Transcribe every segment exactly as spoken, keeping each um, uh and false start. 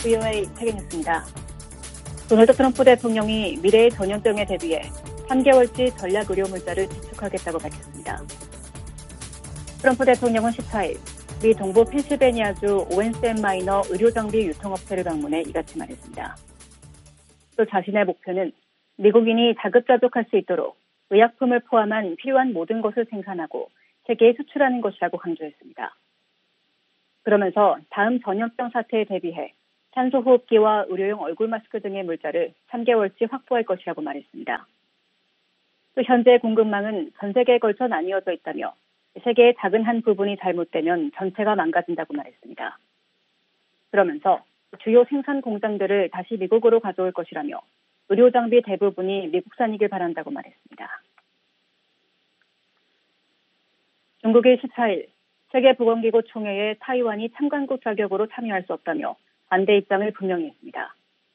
브이오에이 세계뉴스입니다. 도널드 트럼프 대통령이 미래의 전염병에 대비해 삼 개월치 전략 의료 물자를 지축하겠다고 밝혔습니다. 트럼프 대통령은 십사일 미 동부 펜실베니아주 오웬스앤 마이너 의료장비 유통업체를 방문해 이같이 말했습니다. 또 자신의 목표는 미국인이 자급자족할 수 있도록 의약품을 포함한 필요한 모든 것을 생산하고 세계에 수출하는 것이라고 강조했습니다. 그러면서 다음 전염병 사태에 대비해 산소호흡기와 의료용 얼굴 마스크 등의 물자를 삼 개월치 확보할 것이라고 말했습니다. 또 현재 공급망은 전 세계에 걸쳐 나뉘어져 있다며 세계의 작은 한 부분이 잘못되면 전체가 망가진다고 말했습니다. 그러면서 주요 생산 공장들을 다시 미국으로 가져올 것이라며 의료장비 대부분이 미국산이길 바란다고 말했습니다. 중국이 십사일 세계보건기구 총회에 타이완이 참관국 자격으로 참여할 수 없다며 반대 입장을 분명히 했습니다.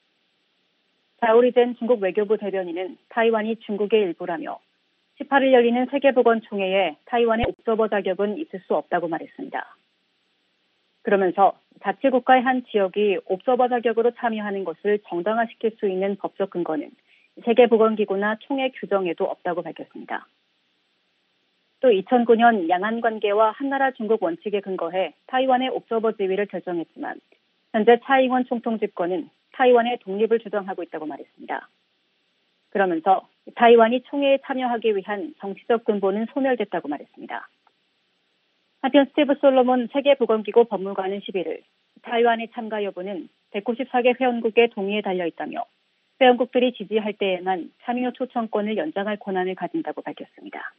자오리젠 중국 외교부 대변인은 타이완이 중국의 일부라며 십팔일 열리는 세계보건총회에 타이완의 옵저버 자격은 있을 수 없다고 말했습니다. 그러면서 자치국가의 한 지역이 옵저버 자격으로 참여하는 것을 정당화시킬 수 있는 법적 근거는 세계보건기구나 총회 규정에도 없다고 밝혔습니다. 또 이천구년 양안관계와 한나라 중국 원칙에 근거해 타이완의 옵저버 지위를 결정했지만 현재 차이잉원 총통 집권은 타이완의 독립을 주장하고 있다고 말했습니다. 그러면서 타이완이 총회에 참여하기 위한 정치적 근본은 소멸됐다고 말했습니다. 한편 스티브 솔로몬 세계보건기구 법무관은 십일일 타이완의 참가 여부는 백구십사 개 회원국의 동의에 달려있다며 회원국들이 지지할 때에만 참여 초청권을 연장할 권한을 가진다고 밝혔습니다.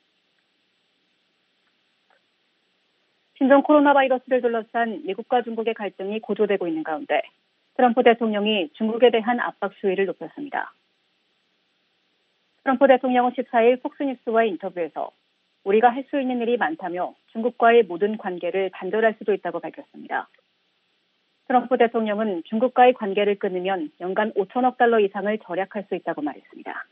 신종 코로나 바이러스를 둘러싼 미국과 중국의 갈등이 고조되고 있는 가운데 트럼프 대통령이 중국에 대한 압박 수위를 높였습니다. 트럼프 대통령은 십사일 폭스뉴스와의 인터뷰에서 우리가 할 수 있는 일이 많다며 중국과의 모든 관계를 단절할 수도 있다고 밝혔습니다. 트럼프 대통령은 중국과의 관계를 끊으면 연간 오천억 달러 이상을 절약할 수 있다고 말했습니다.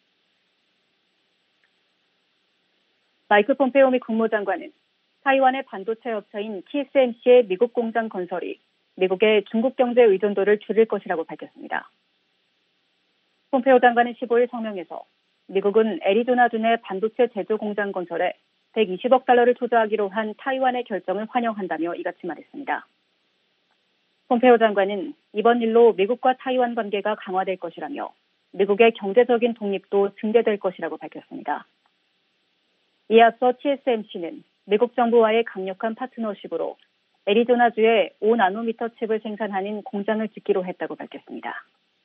마이크 폼페오 미 국무장관은 타이완의 반도체 업체인 티에스엠씨의 미국 공장 건설이 미국의 중국 경제 의존도를 줄일 것이라고 밝혔습니다. 폼페오 장관은 십오일 성명에서 미국은 애리조나주 내 반도체 제조 공장 건설에 백이십억 달러를 투자하기로 한 타이완의 결정을 환영한다며 이같이 말했습니다. 폼페오 장관은 이번 일로 미국과 타이완 관계가 강화될 것이라며 미국의 경제적인 독립도 증대될 것이라고 밝혔습니다. 이에 앞서 티에스엠씨는 미국 정부와의 강력한 파트너십으로 애리조나주에 오 나노미터 칩을 생산하는 공장을 짓기로 했다고 밝혔습니다.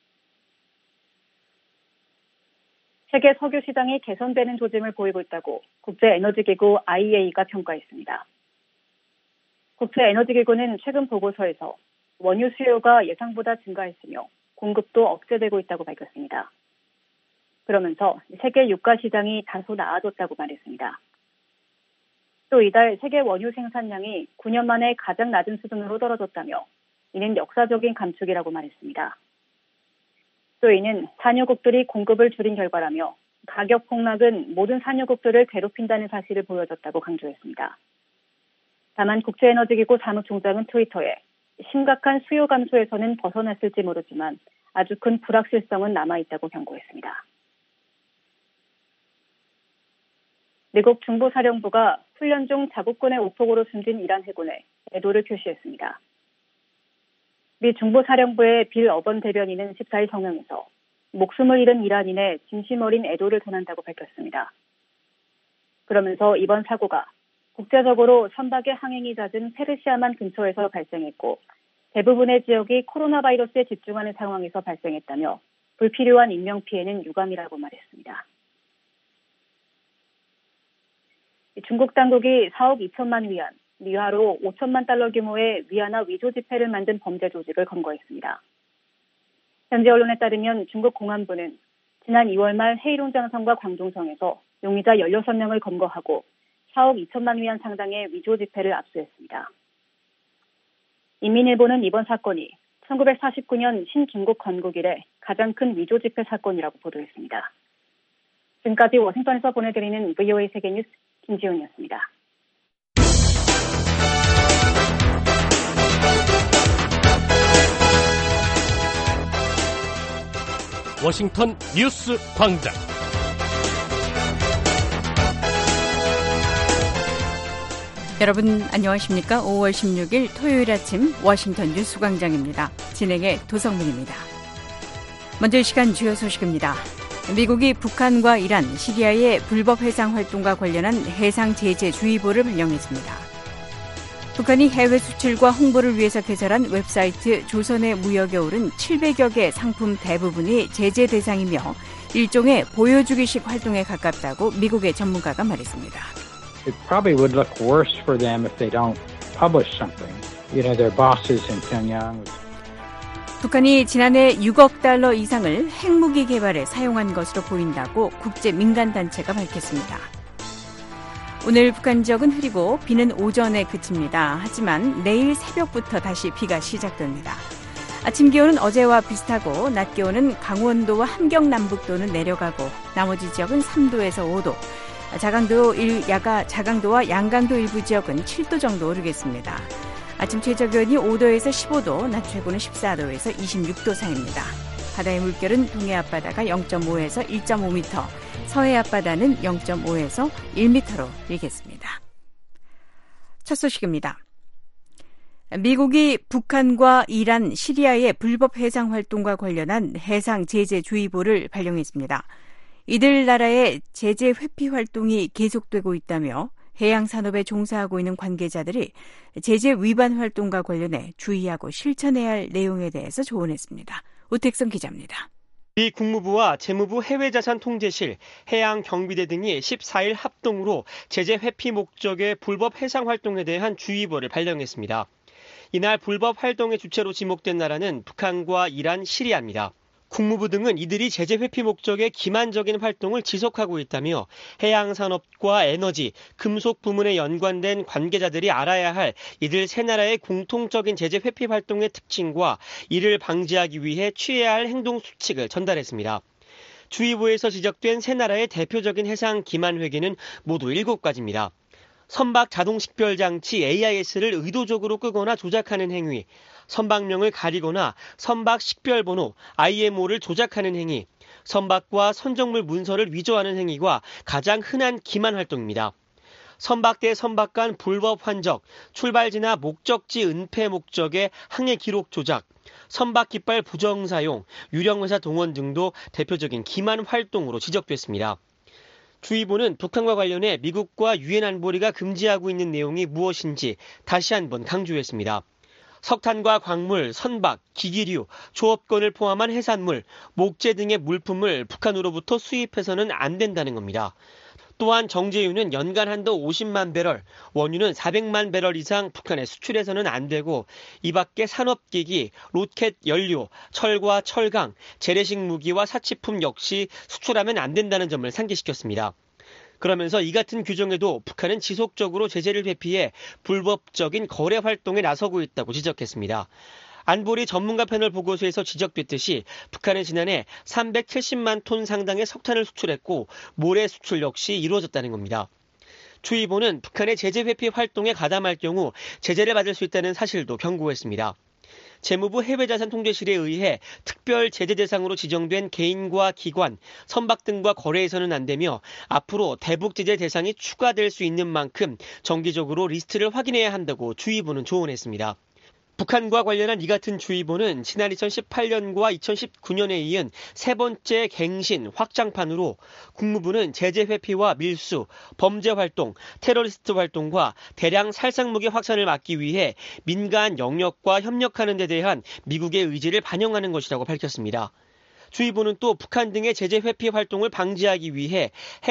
세계 석유 시장이 개선되는 조짐을 보이고 있다고 국제에너지기구 아이이에이가 평가했습니다. 국제에너지기구는 최근 보고서에서 원유 수요가 예상보다 증가했으며 공급도 억제되고 있다고 밝혔습니다. 그러면서 세계 유가 시장이 다소 나아졌다고 말했습니다. 또 이달 세계 원유 생산량이 구 년 만에 가장 낮은 수준으로 떨어졌다며 이는 역사적인 감축이라고 말했습니다. 또 이는 산유국들이 공급을 줄인 결과라며 가격 폭락은 모든 산유국들을 괴롭힌다는 사실을 보여줬다고 강조했습니다. 다만 국제에너지기구 사무총장은 트위터에 심각한 수요 감소에서는 벗어났을지 모르지만 아주 큰 불확실성은 남아있다고 경고했습니다. 미국 중부사령부가 훈련 중 자국군의 오폭으로 숨진 이란 해군에 애도를 표시했습니다. 미 중부사령부의 빌 어번 대변인은 십사일 성명에서 목숨을 잃은 이란인의 진심 어린 애도를 전한다고 밝혔습니다. 그러면서 이번 사고가 국제적으로 선박의 항행이 잦은 페르시아만 근처에서 발생했고 대부분의 지역이 코로나 바이러스에 집중하는 상황에서 발생했다며 불필요한 인명피해는 유감이라고 말했습니다. 중국 당국이 사억 이천만 위안, 위화로 오천만 달러 규모의 위안화 위조 지폐를 만든 범죄 조직을 검거했습니다. 현지 언론에 따르면 중국 공안부는 지난 이월 말 헤이룽 장성과 광종성에서 용의자 열여섯 명을 검거하고 사억 이천만 위안 상당의 위조 지폐를 압수했습니다. 인민일보는 이번 사건이 천구백사십구 년 신중국 건국 이래 가장 큰 위조 지폐 사건이라고 보도했습니다. 지금까지 워싱턴에서 보내드리는 브이오에이 세계뉴스 김지훈이었습니다. 워싱턴 뉴스 광장. 여러분 안녕하십니까? 오월 십육일 토요일 아침 워싱턴 뉴스 광장입니다. 진행의 도성민입니다. 먼저 이 시간 주요 소식입니다. 미국이 북한과 이란, 시리아의 불법 해상 활동과 관련한 해상 제재 주의보를 발령했습니다. 북한이 해외 수출과 홍보를 위해서 개설한 웹사이트 조선의 무역에 오른 칠백여 개 상품 대부분이 제재 대상이며 일종의 보여주기식 활동에 가깝다고 미국의 전문가가 말했습니다. It probably would look worse for them if they don't publish something. You know, their bosses in Pyongyang. 북한이 지난해 육억 달러 이상을 핵무기 개발에 사용한 것으로 보인다고 국제 민간단체가 밝혔습니다. 오늘 북한 지역은 흐리고 비는 오전에 그칩니다. 하지만 내일 새벽부터 다시 비가 시작됩니다. 아침 기온은 어제와 비슷하고 낮 기온은 강원도와 함경 남북도는 내려가고 나머지 지역은 삼 도에서 오 도, 자강도 일, 야가, 자강도와 양강도 일부 지역은 칠 도 정도 오르겠습니다. 아침 최저 기온이 오 도에서 십오 도, 낮 최고는 십사 도에서 이십육 도 사이입니다. 바다의 물결은 동해 앞바다가 영 점 오에서 일 점 오 미터, 서해 앞바다는 영 점 오에서 일 미터로 일겠습니다. 첫 소식입니다. 미국이 북한과 이란, 시리아의 불법 해상 활동과 관련한 해상 제재 주의보를 발령했습니다. 이들 나라의 제재 회피 활동이 계속되고 있다며 해양 산업에 종사하고 있는 관계자들이 제재 위반 활동과 관련해 주의하고 실천해야 할 내용에 대해서 조언했습니다. 오택성 기자입니다. 미 국무부와 재무부 해외자산통제실, 해양경비대 등이 십사일 합동으로 제재 회피 목적의 불법 해상 활동에 대한 주의보를 발령했습니다. 이날 불법 활동의 주체로 지목된 나라는 북한과 이란, 시리아입니다. 국무부 등은 이들이 제재 회피 목적의 기만적인 활동을 지속하고 있다며 해양산업과 에너지, 금속 부문에 연관된 관계자들이 알아야 할 이들 세 나라의 공통적인 제재 회피 활동의 특징과 이를 방지하기 위해 취해야 할 행동 수칙을 전달했습니다. 주의보에서 지적된 세 나라의 대표적인 해상 기만 회계는 모두 일곱 가지입니다. 선박 자동 식별 장치 에이아이에스를 의도적으로 끄거나 조작하는 행위, 선박명을 가리거나 선박 식별번호 아이엠오를 조작하는 행위, 선박과 선적물 문서를 위조하는 행위가 가장 흔한 기만 활동입니다. 선박대 선박 간 불법 환적, 출발지나 목적지 은폐 목적의 항해 기록 조작, 선박 깃발 부정 사용, 유령회사 동원 등도 대표적인 기만 활동으로 지적됐습니다. 주의보는 북한과 관련해 미국과 유엔 안보리가 금지하고 있는 내용이 무엇인지 다시 한번 강조했습니다. 석탄과 광물, 선박, 기기류, 조업권을 포함한 해산물, 목재 등의 물품을 북한으로부터 수입해서는 안 된다는 겁니다. 또한 정제유는 연간 한도 오십만 배럴, 원유는 사백만 배럴 이상 북한에 수출해서는 안 되고 이 밖에 산업기기, 로켓 연료, 철과 철강, 재래식 무기와 사치품 역시 수출하면 안 된다는 점을 상기시켰습니다. 그러면서 이 같은 규정에도 북한은 지속적으로 제재를 회피해 불법적인 거래 활동에 나서고 있다고 지적했습니다. 안보리 전문가 패널 보고서에서 지적됐듯이 북한은 지난해 삼백칠십만 톤 상당의 석탄을 수출했고 모래 수출 역시 이루어졌다는 겁니다. 주의보는 북한의 제재 회피 활동에 가담할 경우 제재를 받을 수 있다는 사실도 경고했습니다. 재무부 해외자산통제실에 의해 특별 제재 대상으로 지정된 개인과 기관, 선박 등과 거래해서는 안 되며 앞으로 대북 제재 대상이 추가될 수 있는 만큼 정기적으로 리스트를 확인해야 한다고 주의보는 조언했습니다. 북한과 관련한 이 같은 주의보는 지난 이천십팔 년과 이천십구 년에 이은 세 번째 갱신 확장판으로 국무부는 제재 회피와 밀수, 범죄 활동, 테러리스트 활동과 대량 살상무기 확산을 막기 위해 민간 영역과 협력하는 데 대한 미국의 의지를 반영하는 것이라고 밝혔습니다. 주의보는 또 북한 등의 제재 회피 활동을 방지하기 위해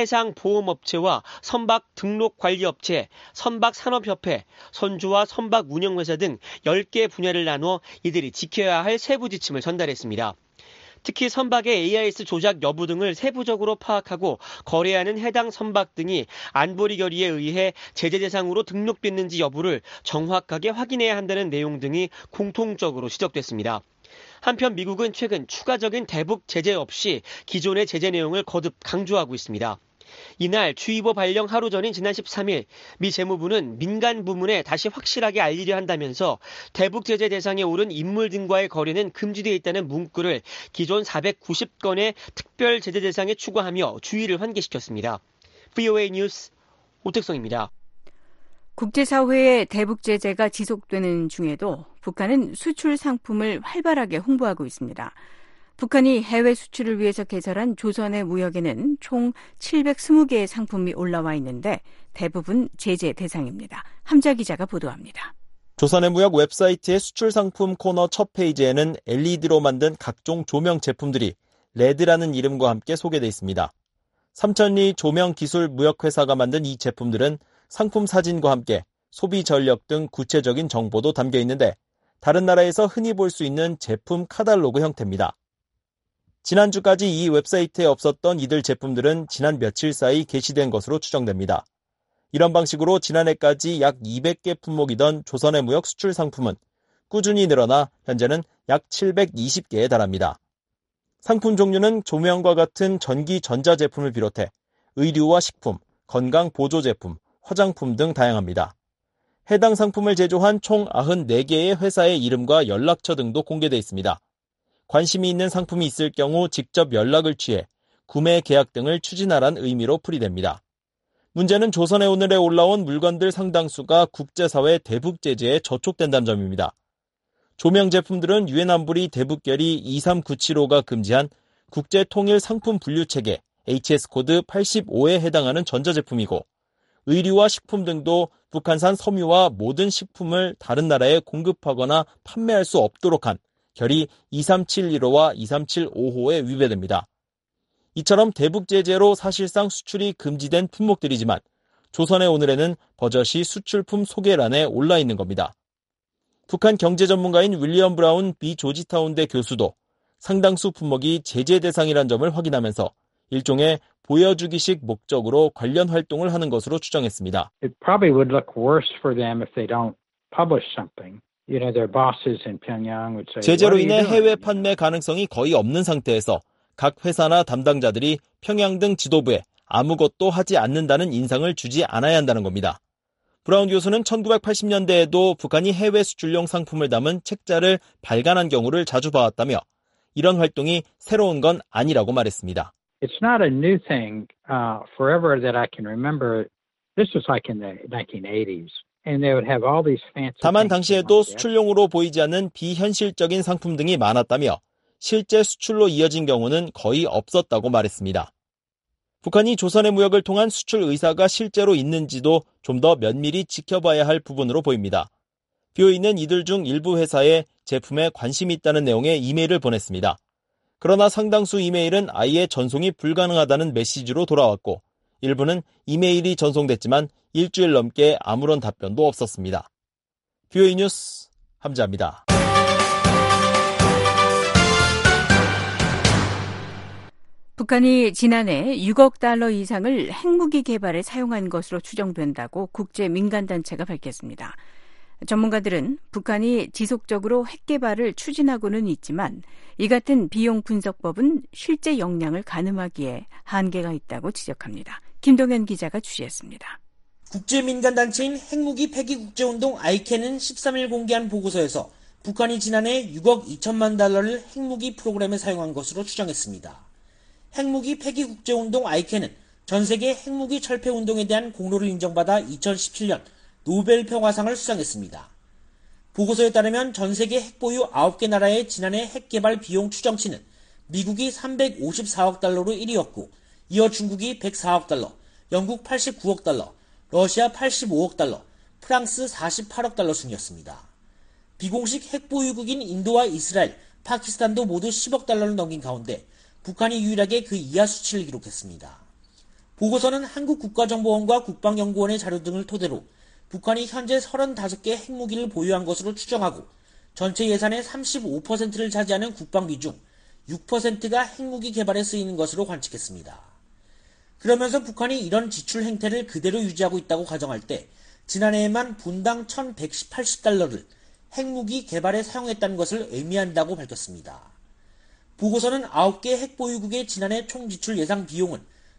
해상보험업체와 선박 등록관리업체, 선박산업협회, 선주와 선박 운영회사 등 열 개 분야를 나눠 이들이 지켜야 할 세부 지침을 전달했습니다. 특히 선박의 에이아이에스 조작 여부 등을 세부적으로 파악하고 거래하는 해당 선박 등이 안보리 결의에 의해 제재 대상으로 등록됐는지 여부를 정확하게 확인해야 한다는 내용 등이 공통적으로 지적됐습니다. 한편 미국은 최근 추가적인 대북 제재 없이 기존의 제재 내용을 거듭 강조하고 있습니다. 이날 주의보 발령 하루 전인 지난 십삼 일 미 재무부는 민간 부문에 다시 확실하게 알리려 한다면서 대북 제재 대상에 오른 인물 등과의 거래는 금지되어 있다는 문구를 기존 사백구십 건의 특별 제재 대상에 추가하며 주의를 환기시켰습니다. 브이오에이 뉴스 오택성입니다. 국제사회의 대북 제재가 지속되는 중에도 북한은 수출 상품을 활발하게 홍보하고 있습니다. 북한이 해외 수출을 위해서 개설한 조선의 무역에는 총 칠백이십 개의 상품이 올라와 있는데 대부분 제재 대상입니다. 함자 기자가 보도합니다. 조선의 무역 웹사이트의 수출 상품 코너 첫 페이지에는 엘이디로 만든 각종 조명 제품들이 레드라는 이름과 함께 소개되어 있습니다. 삼천리 조명기술 무역회사가 만든 이 제품들은 상품 사진과 함께 소비 전력 등 구체적인 정보도 담겨 있는데 다른 나라에서 흔히 볼 수 있는 제품 카탈로그 형태입니다. 지난주까지 이 웹사이트에 없었던 이들 제품들은 지난 며칠 사이 게시된 것으로 추정됩니다. 이런 방식으로 지난해까지 약 이백 개 품목이던 조선의 무역 수출 상품은 꾸준히 늘어나 현재는 약 칠백이십 개에 달합니다. 상품 종류는 조명과 같은 전기 전자 제품을 비롯해 의류와 식품, 건강 보조 제품, 화장품 등 다양합니다. 해당 상품을 제조한 총 구십사 개의 회사의 이름과 연락처 등도 공개되어 있습니다. 관심이 있는 상품이 있을 경우 직접 연락을 취해 구매 계약 등을 추진하라는 의미로 풀이됩니다. 문제는 조선의 오늘에 올라온 물건들 상당수가 국제사회 대북 제재에 저촉된다는 점입니다. 조명 제품들은 유엔 안보리 대북결의 이삼구칠오가 금지한 국제통일상품분류체계 에이치에스 코드 팔십오에 해당하는 전자제품이고 의류와 식품 등도 북한산 섬유와 모든 식품을 다른 나라에 공급하거나 판매할 수 없도록 한 결의 이삼칠일오와 이삼칠오호에 위배됩니다. 이처럼 대북 제재로 사실상 수출이 금지된 품목들이지만 조선의 오늘에는 버젓이 수출품 소개란에 올라 있는 겁니다. 북한 경제 전문가인 윌리엄 브라운 미 조지타운대 교수도 상당수 품목이 제재 대상이란 점을 확인하면서 일종의 보여주기식 목적으로 관련 활동을 하는 것으로 추정했습니다. It probably would look worse for them if they don't publish something. You know, their bosses in Pyongyang would say, 제재로 인해 해외 판매 가능성이 거의 없는 상태에서 각 회사나 담당자들이 평양 등 지도부에 아무것도 하지 않는다는 인상을 주지 않아야 한다는 겁니다. 브라운 교수는 천구백팔십 년대에도 북한이 해외 수출용 상품을 담은 책자를 발간한 경우를 자주 봐왔다며 이런 활동이 새로운 건 아니라고 말했습니다. It's not a new thing. Uh, forever that I can remember, this was like in the nineteen eighties. And they would have all these fancy 다만 당시에도 수출용으로 보이지 않는 비현실적인 상품 등이 많았다며 실제 수출로 이어진 경우는 거의 없었다고 말했습니다. 북한이 조선의 무역을 통한 수출 의사가 실제로 있는지도 좀 더 면밀히 지켜봐야 할 부분으로 보입니다. 비오이는 이들 중 일부 회사에 제품에 관심이 있다는 내용의 이메일을 보냈습니다. 그러나 상당수 이메일은 아예 전송이 불가능하다는 메시지로 돌아왔고 일부는 이메일이 전송됐지만 일주일 넘게 아무런 답변도 없었습니다. 브이오에이 뉴스 함자입니다. 북한이 지난해 육억 달러 이상을 핵무기 개발에 사용한 것으로 추정된다고 국제민간단체가 밝혔습니다. 전문가들은 북한이 지속적으로 핵 개발을 추진하고는 있지만 이 같은 비용 분석법은 실제 역량을 가늠하기에 한계가 있다고 지적합니다. 김동현 기자가 취재했습니다. 국제민간단체인 핵무기 폐기국제운동 아이캔은 십삼 일 공개한 보고서에서 북한이 지난해 육억 이천만 달러를 핵무기 프로그램에 사용한 것으로 추정했습니다. 핵무기 폐기국제운동 아이캔은 전 세계 핵무기 철폐운동에 대한 공로를 인정받아 이천십칠 년 노벨 평화상을 수상했습니다. 보고서에 따르면 전 세계 핵보유 아홉 개 나라의 지난해 핵개발 비용 추정치는 미국이 삼백오십사억 달러로 일 위였고 이어 중국이 백사억 달러, 영국 팔십구억 달러, 러시아 팔십오억 달러, 프랑스 사십팔억 달러 순이었습니다. 비공식 핵보유국인 인도와 이스라엘, 파키스탄도 모두 십억 달러를 넘긴 가운데 북한이 유일하게 그 이하 수치를 기록했습니다. 보고서는 한국국가정보원과 국방연구원의 자료 등을 토대로 북한이 현재 서른다섯 개 핵무기를 보유한 것으로 추정하고 전체 예산의 삼십오 퍼센트를 차지하는 국방비 중 육 퍼센트가 핵무기 개발에 쓰이는 것으로 관측했습니다. 그러면서 북한이 이런 지출 행태를 그대로 유지하고 있다고 가정할 때 지난해에만 분당 천백팔십 달러를 핵무기 개발에 사용했다는 것을 의미한다고 밝혔습니다. 보고서는 아홉 개 핵보유국의 지난해 총지출 예상 비용은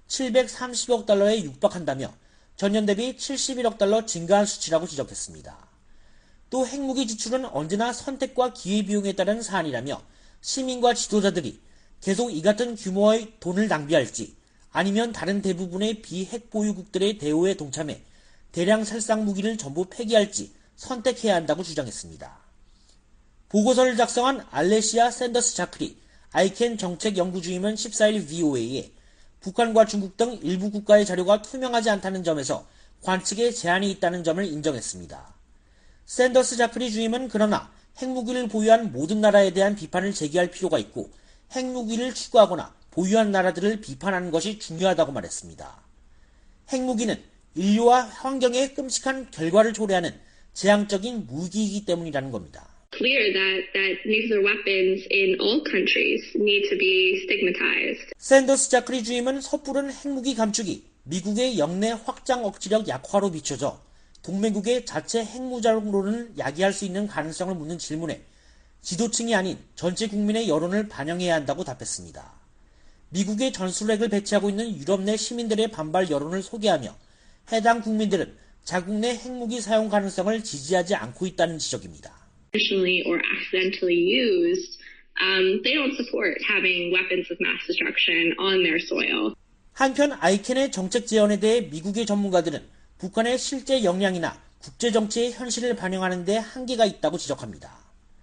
칠백삼십억 달러에 육박한다며 전년 대비 칠십일억 달러 증가한 수치라고 지적했습니다. 또 핵무기 지출은 언제나 선택과 기회비용에 따른 사안이라며 시민과 지도자들이 계속 이 같은 규모의 돈을 낭비할지 아니면 다른 대부분의 비핵 보유국들의 대우에 동참해 대량 살상 무기를 전부 폐기할지 선택해야 한다고 주장했습니다. 보고서를 작성한 알레시아 샌더스 자크리 아이캔 정책연구주임은 십사일 브이오에이에 북한과 중국 등 일부 국가의 자료가 투명하지 않다는 점에서 관측에 제한이 있다는 점을 인정했습니다. 샌더스 자크리 주임은 그러나 핵무기를 보유한 모든 나라에 대한 비판을 제기할 필요가 있고 핵무기를 추구하거나 보유한 나라들을 비판하는 것이 중요하다고 말했습니다. 핵무기는 인류와 환경에 끔찍한 결과를 초래하는 재앙적인 무기이기 때문이라는 겁니다. Clear that, that nuclear weapons in all countries need to be stigmatized. 샌더스 자크리 주임은 섣부른 핵무기 감축이 미국의 영내 확장 억지력 약화로 비춰져 동맹국의 자체 핵무장론을 야기할 수 있는 가능성을 묻는 질문에 지도층이 아닌 전체 국민의 여론을 반영해야 한다고 답했습니다. 미국의 전술핵을 배치하고 있는 유럽 내 시민들의 반발 여론을 소개하며 해당 국민들은 자국 내 핵무기 사용 가능성을 지지하지 않고 있다는 지적입니다. Or accidentally used, um, they don't support having weapons of mass destruction on their soil. 한편 아이캔의 정책 제언에 대해 미국의 전문가들은 북한의 실제 역량이나 국제정치의 현실을 반영하는 데 한계가 있다고 지적합니다.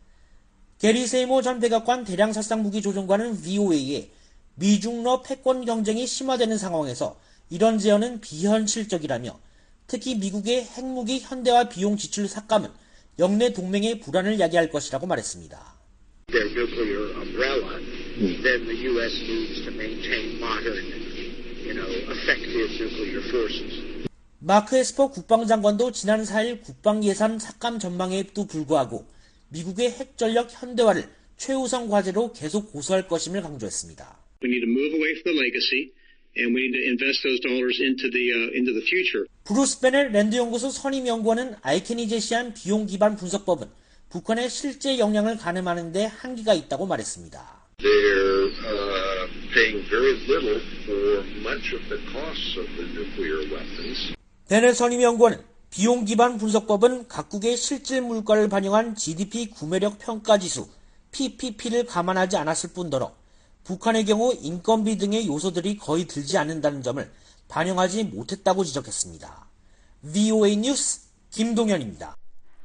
게리 세이모 전 백악관 대량살상무기 조종관은 브이오에이에 미중러 패권 경쟁이 심화되는 상황에서 이런 제언은 비현실적이라며 특히 미국의 핵무기 현대화 비용 지출 삭감은 영내 동맹의 불안을 야기할 것이라고 말했습니다. Their nuclear umbrella, then the U S needs to maintain modern, you know, effective nuclear forces. 마크 에스퍼 국방장관도 지난 사일 국방예산 삭감 전망에도 불구하고 미국의 핵전력 현대화를 최우선 과제로 계속 고수할 것임을 강조했습니다. We need to move away from the legacy. And we need to invest those dollars into the uh, into the future. 브루스 베넬 랜드 연구소 선임 연구원은 아이캔이 제시한 비용 기반 분석법은 북한의 실제 역량을 가늠하는 데 한계가 있다고 말했습니다. They're uh, paying very little for much of the costs of the nuclear weapons. 베넬 선임 연구원은 비용 기반 분석법은 각국의 실질 물가를 반영한 지디피 구매력 평가 지수 피피피를 감안하지 않았을 뿐더러 북한의 경우 인건비 등의 요소들이 거의 들지 않는다는 점을 반영하지 못했다고 지적했습니다. 브이오에이 뉴스 김동현입니다.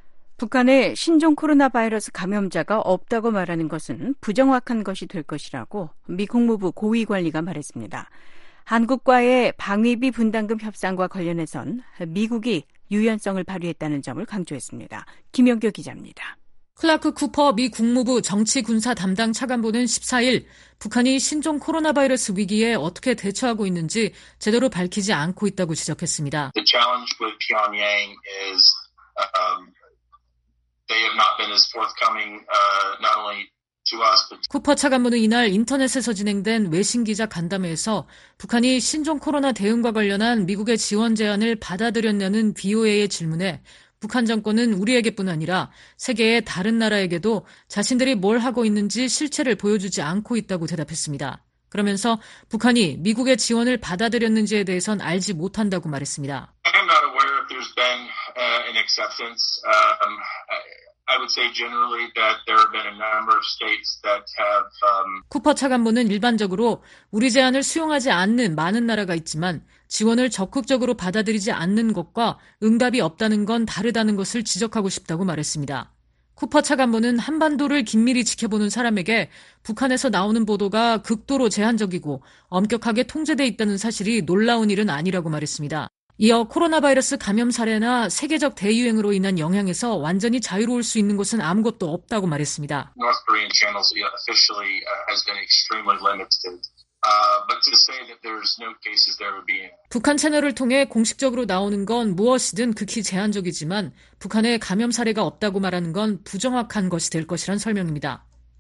북한의 신종 코로나 바이러스 감염자가 없다고 말하는 것은 부정확한 것이 될 것이라고 미 국무부 고위관리가 말했습니다. 한국과의 방위비 분담금 협상과 관련해선 미국이 유연성을 발휘했다는 점을 강조했습니다. 김영교 기자입니다. 클라크 쿠퍼 미 국무부 정치군사 담당 차관보는 십사일 북한이 신종 코로나 바이러스 위기에 어떻게 대처하고 있는지 제대로 밝히지 않고 있다고 지적했습니다. The challenge with Pyongyang is um, they have not been as forthcoming uh, not only to us but 쿠퍼 차관보는 이날 인터넷에서 진행된 외신 기자 간담회에서 북한이 신종 코로나 대응과 관련한 미국의 지원 제안을 받아들였냐는 브이오에이의 질문에 북한 정권은 우리에게뿐 아니라 세계의 다른 나라에게도 자신들이 뭘 하고 있는지 실체를 보여주지 않고 있다고 대답했습니다. 그러면서 북한이 미국의 지원을 받아들였는지에 대해선 알지 못한다고 말했습니다. I'm not aware if there's been uh, an acceptance. Um, I would say generally that there have been a number of states that have um... 쿠퍼 차관보는 일반적으로 우리 제안을 수용하지 않는 많은 나라가 있지만 지원을 적극적으로 받아들이지 않는 것과 응답이 없다는 건 다르다는 것을 지적하고 싶다고 말했습니다. 쿠퍼 차관보는 한반도를 긴밀히 지켜보는 사람에게 북한에서 나오는 보도가 극도로 제한적이고 엄격하게 통제돼 있다는 사실이 놀라운 일은 아니라고 말했습니다. 이어 코로나 바이러스 감염 사례나 세계적 대유행으로 인한 영향에서 완전히 자유로울 수 있는 곳은 아무것도 없다고 말했습니다. North Korean channels officially has been extremely limited. Uh, but to say that there's no cases there would be. 북한 채널을 통해 공식적으로 나오는 건 무엇이든 극히 제한적이지만 북한에 감염 사례가 없다고 말하는 건 부정확한 것이 될 것이란 설명입니다.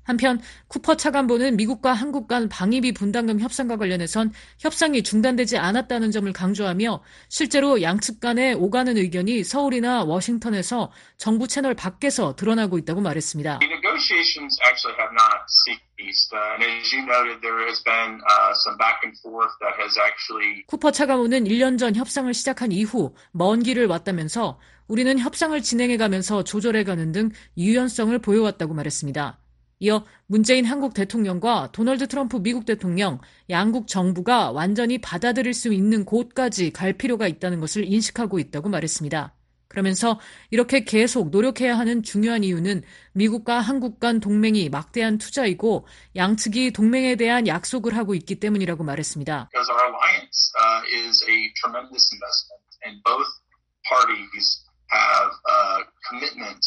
한편 쿠퍼 차관보는 미국과 한국 간 방위비 분담금 협상과 관련해선 협상이 중단되지 않았다는 점을 강조하며 실제로 양측 간의 오가는 의견이 서울이나 워싱턴에서 정부 채널 밖에서 드러나고 있다고 말했습니다. The negotiations actually have not ceased, and as you noted, there has been uh, some back and forth that has actually. 쿠퍼 차관보는 일 년 전 협상을 시작한 이후 먼 길을 왔다면서 우리는 협상을 진행해가면서 조절해가는 등 유연성을 보여왔다고 말했습니다. 이어 문재인 한국 대통령과 도널드 트럼프 미국 대통령, 양국 정부가 완전히 받아들일 수 있는 곳까지 갈 필요가 있다는 것을 인식하고 있다고 말했습니다. 그러면서 이렇게 계속 노력해야 하는 중요한 이유는 미국과 한국 간 동맹이 막대한 투자이고 양측이 동맹에 대한 약속을 하고 있기 때문이라고 말했습니다. Because our alliance uh, is a tremendous investment, and both parties have a commitment.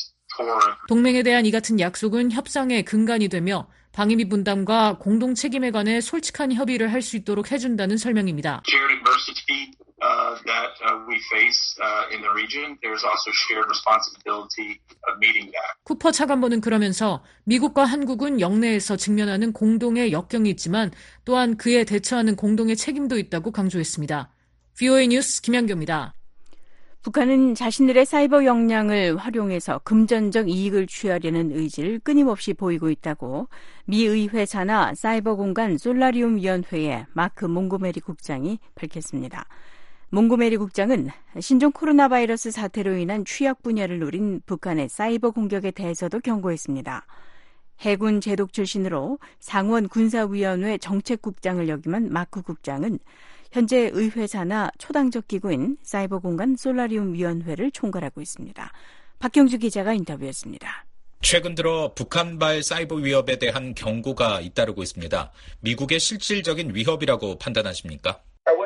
동맹에 대한 이 같은 약속은 협상의 근간이 되며 방위비 분담과 공동 책임에 관해 솔직한 협의를 할 수 있도록 해준다는 설명입니다. Shared adversity uh, that uh, we face uh, in the region, there's also shared responsibility of meeting that. 쿠퍼 차관보는 그러면서 미국과 한국은 영내에서 직면하는 공동의 역경이 있지만 또한 그에 대처하는 공동의 책임도 있다고 강조했습니다. 브이오에이 뉴스 김양교입니다. 북한은 자신들의 사이버 역량을 활용해서 금전적 이익을 취하려는 의지를 끊임없이 보이고 있다고 미 의회 산하 사이버 공간 솔라리움 위원회의 마크 몽고메리 국장이 밝혔습니다. 몽고메리 국장은 신종 코로나 바이러스 사태로 인한 취약 분야를 노린 북한의 사이버 공격에 대해서도 경고했습니다. 해군 제독 출신으로 상원 군사위원회 정책국장을 역임한 마크 국장은 현재 의회 산하 초당적 기구인 사이버 공간 솔라리움 위원회를 총괄하고 있습니다. 박경주 기자가 인터뷰했습니다. 최근 들어 북한발 사이버 위협에 대한 경고가 잇따르고 있습니다. 미국의 실질적인 위협이라고 판단하십니까?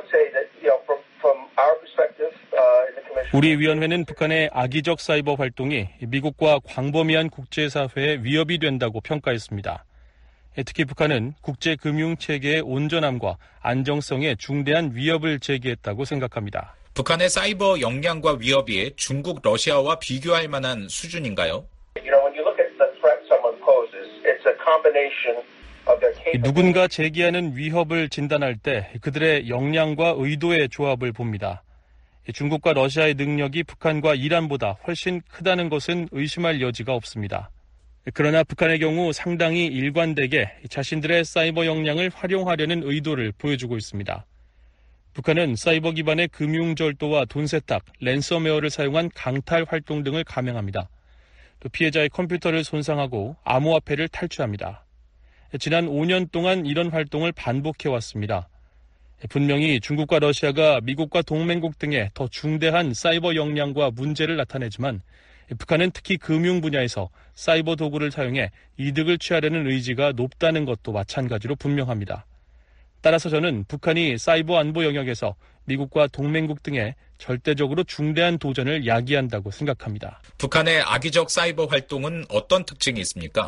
우리 위원회는 북한의 악의적 사이버 활동이 미국과 광범위한 국제사회에 위협이 된다고 평가했습니다. 특히 북한은 국제금융체계의 온전함과 안정성에 중대한 위협을 제기했다고 생각합니다. 북한의 사이버 역량과 위협이 중국, 러시아와 비교할 만한 수준인가요? 누군가 제기하는 위협을 진단할 때 그들의 역량과 의도의 조합을 봅니다. 중국과 러시아의 능력이 북한과 이란보다 훨씬 크다는 것은 의심할 여지가 없습니다. 그러나 북한의 경우 상당히 일관되게 자신들의 사이버 역량을 활용하려는 의도를 보여주고 있습니다. 북한은 사이버 기반의 금융 절도와 돈 세탁, 랜섬웨어를 사용한 강탈 활동 등을 감행합니다. 또 피해자의 컴퓨터를 손상하고 암호화폐를 탈취합니다. 지난 오 년 동안 이런 활동을 반복해왔습니다. 분명히 중국과 러시아가 미국과 동맹국 등에 더 중대한 사이버 역량과 문제를 나타내지만 북한은 특히 금융 분야에서 사이버 도구를 사용해 이득을 취하려는 의지가 높다는 것도 마찬가지로 분명합니다. 따라서 저는 북한이 사이버 안보 영역에서 미국과 동맹국 등에 절대적으로 중대한 도전을 야기한다고 생각합니다. 북한의 악의적 사이버 활동은 어떤 특징이 있습니까?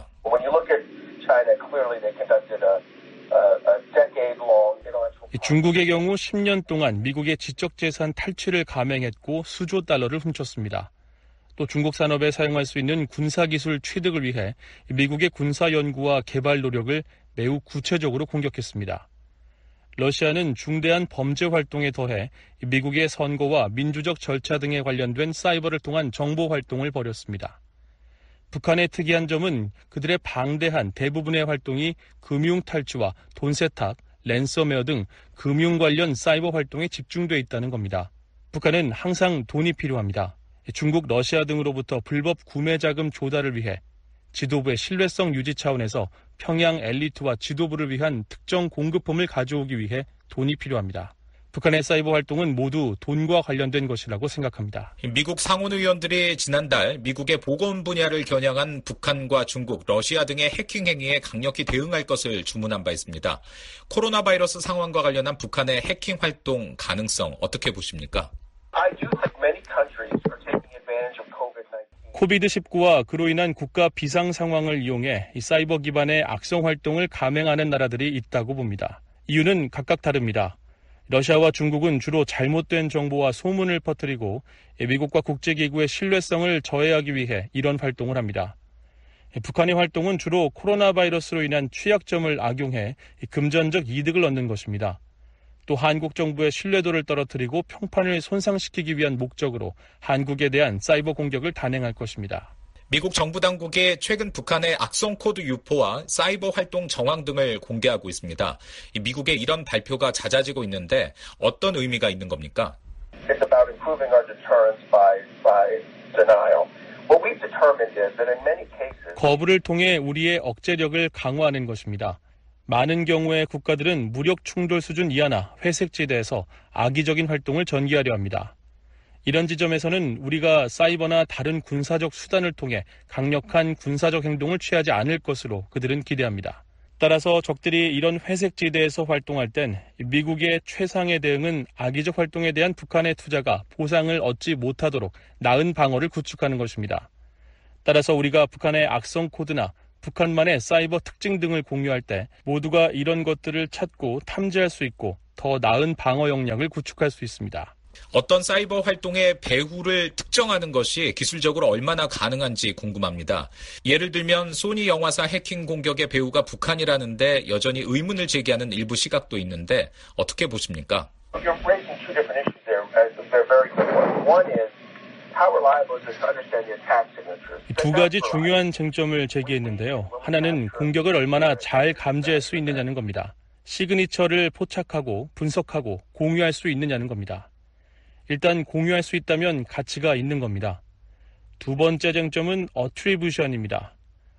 중국의 경우 십 년 동안 미국의 지적재산 탈취를 감행했고 수조 달러를 훔쳤습니다. 또 중국 산업에 사용할 수 있는 군사기술 취득을 위해 미국의 군사연구와 개발 노력을 매우 구체적으로 공격했습니다. 러시아는 중대한 범죄 활동에 더해 미국의 선거와 민주적 절차 등에 관련된 사이버를 통한 정보 활동을 벌였습니다. 북한의 특이한 점은 그들의 방대한 대부분의 활동이 금융 탈취와 돈 세탁, 랜섬웨어 등 금융 관련 사이버 활동에 집중돼 있다는 겁니다. 북한은 항상 돈이 필요합니다. 중국, 러시아 등으로부터 불법 구매 자금 조달을 위해 지도부의 신뢰성 유지 차원에서 평양 엘리트와 지도부를 위한 특정 공급품을 가져오기 위해 돈이 필요합니다. 북한의 사이버 활동은 모두 돈과 관련된 것이라고 생각합니다. 미국 상원의원들이 지난달 미국의 보건 분야를 겨냥한 북한과 중국, 러시아 등의 해킹 행위에 강력히 대응할 것을 주문한 바 있습니다. 코로나 바이러스 상황과 관련한 북한의 해킹 활동 가능성 어떻게 보십니까? 코비드 십구와 그로 인한 국가 비상 상황을 이용해 이 사이버 기반의 악성 활동을 감행하는 나라들이 있다고 봅니다. 이유는 각각 다릅니다. 러시아와 중국은 주로 잘못된 정보와 소문을 퍼뜨리고 미국과 국제기구의 신뢰성을 저해하기 위해 이런 활동을 합니다. 북한의 활동은 주로 코로나 바이러스로 인한 취약점을 악용해 금전적 이득을 얻는 것입니다. 또 한국 정부의 신뢰도를 떨어뜨리고 평판을 손상시키기 위한 목적으로 한국에 대한 사이버 공격을 단행할 것입니다. 미국 정부 당국이 최근 북한의 악성 코드 유포와 사이버 활동 정황 등을 공개하고 있습니다. 미국의 이런 발표가 잦아지고 있는데 어떤 의미가 있는 겁니까? It's about improving our deterrence by, by denial. What we've determined is that in many cases 거부를 통해 우리의 억제력을 강화하는 것입니다. 많은 경우에 국가들은 무력 충돌 수준 이하나 회색지대에서 악의적인 활동을 전개하려 합니다. 이런 지점에서는 우리가 사이버나 다른 군사적 수단을 통해 강력한 군사적 행동을 취하지 않을 것으로 그들은 기대합니다. 따라서 적들이 이런 회색지대에서 활동할 땐 미국의 최상의 대응은 악의적 활동에 대한 북한의 투자가 보상을 얻지 못하도록 나은 방어를 구축하는 것입니다. 따라서 우리가 북한의 악성 코드나 북한만의 사이버 특징 등을 공유할 때 모두가 이런 것들을 찾고 탐지할 수 있고 더 나은 방어 역량을 구축할 수 있습니다. 어떤 사이버 활동의 배후를 특정하는 것이 기술적으로 얼마나 가능한지 궁금합니다. 예를 들면 소니 영화사 해킹 공격의 배후가 북한이라는데 여전히 의문을 제기하는 일부 시각도 있는데 어떻게 보십니까? You're raising two different issues there. They're very good ones. One is how reliable is it to understand the attack signatures? 두 가지 중요한 쟁점을 제기했는데요. 하나는 공격을 얼마나 잘 감지할 수 있느냐는 겁니다. 시그니처를 포착하고 분석하고 공유할 수 있느냐는 겁니다. 일단 공유할 수 있다면 가치가 있는 겁니다. 두 번째 쟁점은 어트리뷰션입니다.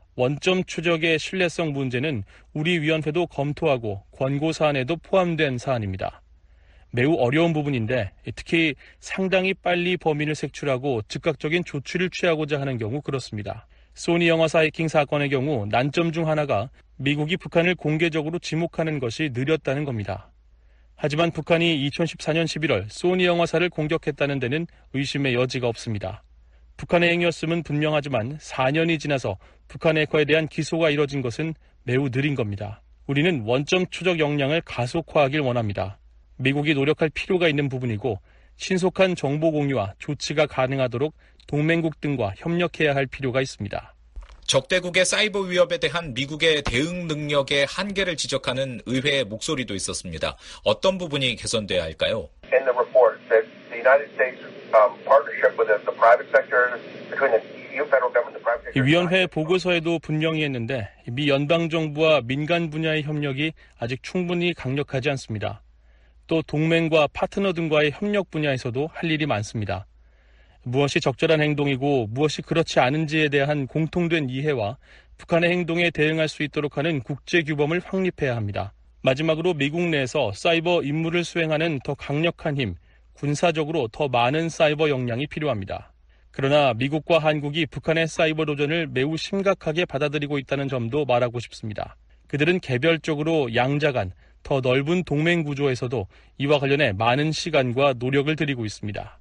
원점 추적의 신뢰성 문제는 우리 위원회도 검토하고 권고 사안에도 포함된 사안입니다. 매우 어려운 부분인데 특히 상당히 빨리 범인을 색출하고 즉각적인 조치를 취하고자 하는 경우 그렇습니다. 소니 영화사 해킹 사건의 경우 난점 중 하나가 미국이 북한을 공개적으로 지목하는 것이 느렸다는 겁니다. 하지만 북한이 이천십사 년 십일월 소니 영화사를 공격했다는 데는 의심의 여지가 없습니다. 북한의 행위였음은 분명하지만 사 년이 지나서 북한 해커에 대한 기소가 이뤄진 것은 매우 느린 겁니다. 우리는 원점 추적 역량을 가속화하길 원합니다. 미국이 노력할 필요가 있는 부분이고 신속한 정보 공유와 조치가 가능하도록 동맹국 등과 협력해야 할 필요가 있습니다. 적대국의 사이버 위협에 대한 미국의 대응 능력의 한계를 지적하는 의회의 목소리도 있었습니다. 어떤 부분이 개선돼야 할까요? In the report that the United States um, partnership with the private sector between the E U federal government and the private sector. 위원회 보고서에도 분명히 했는데 미 연방 정부와 민간 분야의 협력이 아직 충분히 강력하지 않습니다. 또 동맹과 파트너 등과의 협력 분야에서도 할 일이 많습니다. 무엇이 적절한 행동이고 무엇이 그렇지 않은지에 대한 공통된 이해와 북한의 행동에 대응할 수 있도록 하는 국제규범을 확립해야 합니다. 마지막으로 미국 내에서 사이버 임무를 수행하는 더 강력한 힘, 군사적으로 더 많은 사이버 역량이 필요합니다. 그러나 미국과 한국이 북한의 사이버 도전을 매우 심각하게 받아들이고 있다는 점도 말하고 싶습니다. 그들은 개별적으로 양자 간 더 넓은 동맹 구조에서도 이와 관련해 많은 시간과 노력을 들이고 있습니다.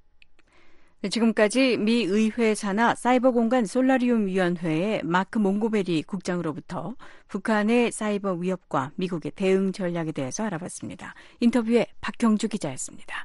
네, 지금까지 미 의회 산하 사이버 공간 솔라리움 위원회의 마크 몽고베리 국장으로부터 북한의 사이버 위협과 미국의 대응 전략에 대해서 알아봤습니다. 인터뷰에 박경주 기자였습니다.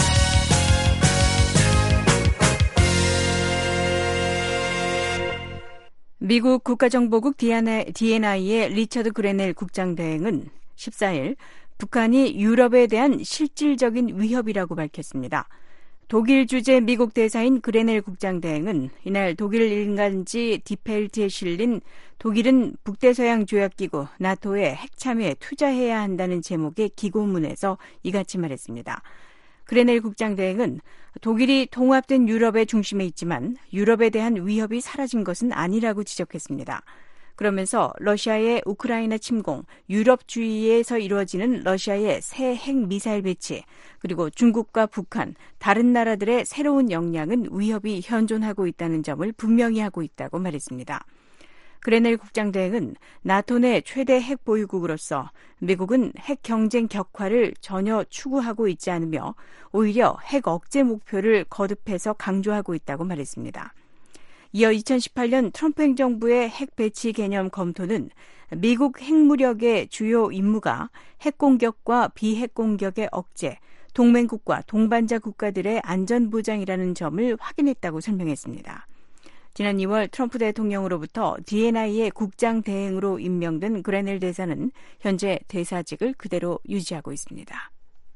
미국 국가정보국 디엔아이의 리처드 그레넬 국장대행은 십사 일 북한이 유럽에 대한 실질적인 위협이라고 밝혔습니다. 독일 주재 미국 대사인 그레넬 국장대행은 이날 독일 일간지 디펠트에 실린 독일은 북대서양 조약기구 나토의 핵 참여에 투자해야 한다는 제목의 기고문에서 이같이 말했습니다. 그레넬 국장대행은 독일이 통합된 유럽의 중심에 있지만 유럽에 대한 위협이 사라진 것은 아니라고 지적했습니다. 그러면서 러시아의 우크라이나 침공, 유럽주의에서 이루어지는 러시아의 새 핵미사일 배치, 그리고 중국과 북한, 다른 나라들의 새로운 역량은 위협이 현존하고 있다는 점을 분명히 하고 있다고 말했습니다. 그레넬 국장대행은 나토 내 최대 핵 보유국으로서 미국은 핵 경쟁 격화를 전혀 추구하고 있지 않으며 오히려 핵 억제 목표를 거듭해서 강조하고 있다고 말했습니다. 이어 이천십팔 년 트럼프 행정부의 핵 배치 개념 검토는 미국 핵무력의 주요 임무가 핵 공격과 비핵 공격의 억제, 동맹국과 동반자 국가들의 안전 보장이라는 점을 확인했다고 설명했습니다. 지난 이월 트럼프 대통령으로부터 디엔아이의 국장 대행으로 임명된 그레넬 대사는 현재 대사직을 그대로 유지하고 있습니다.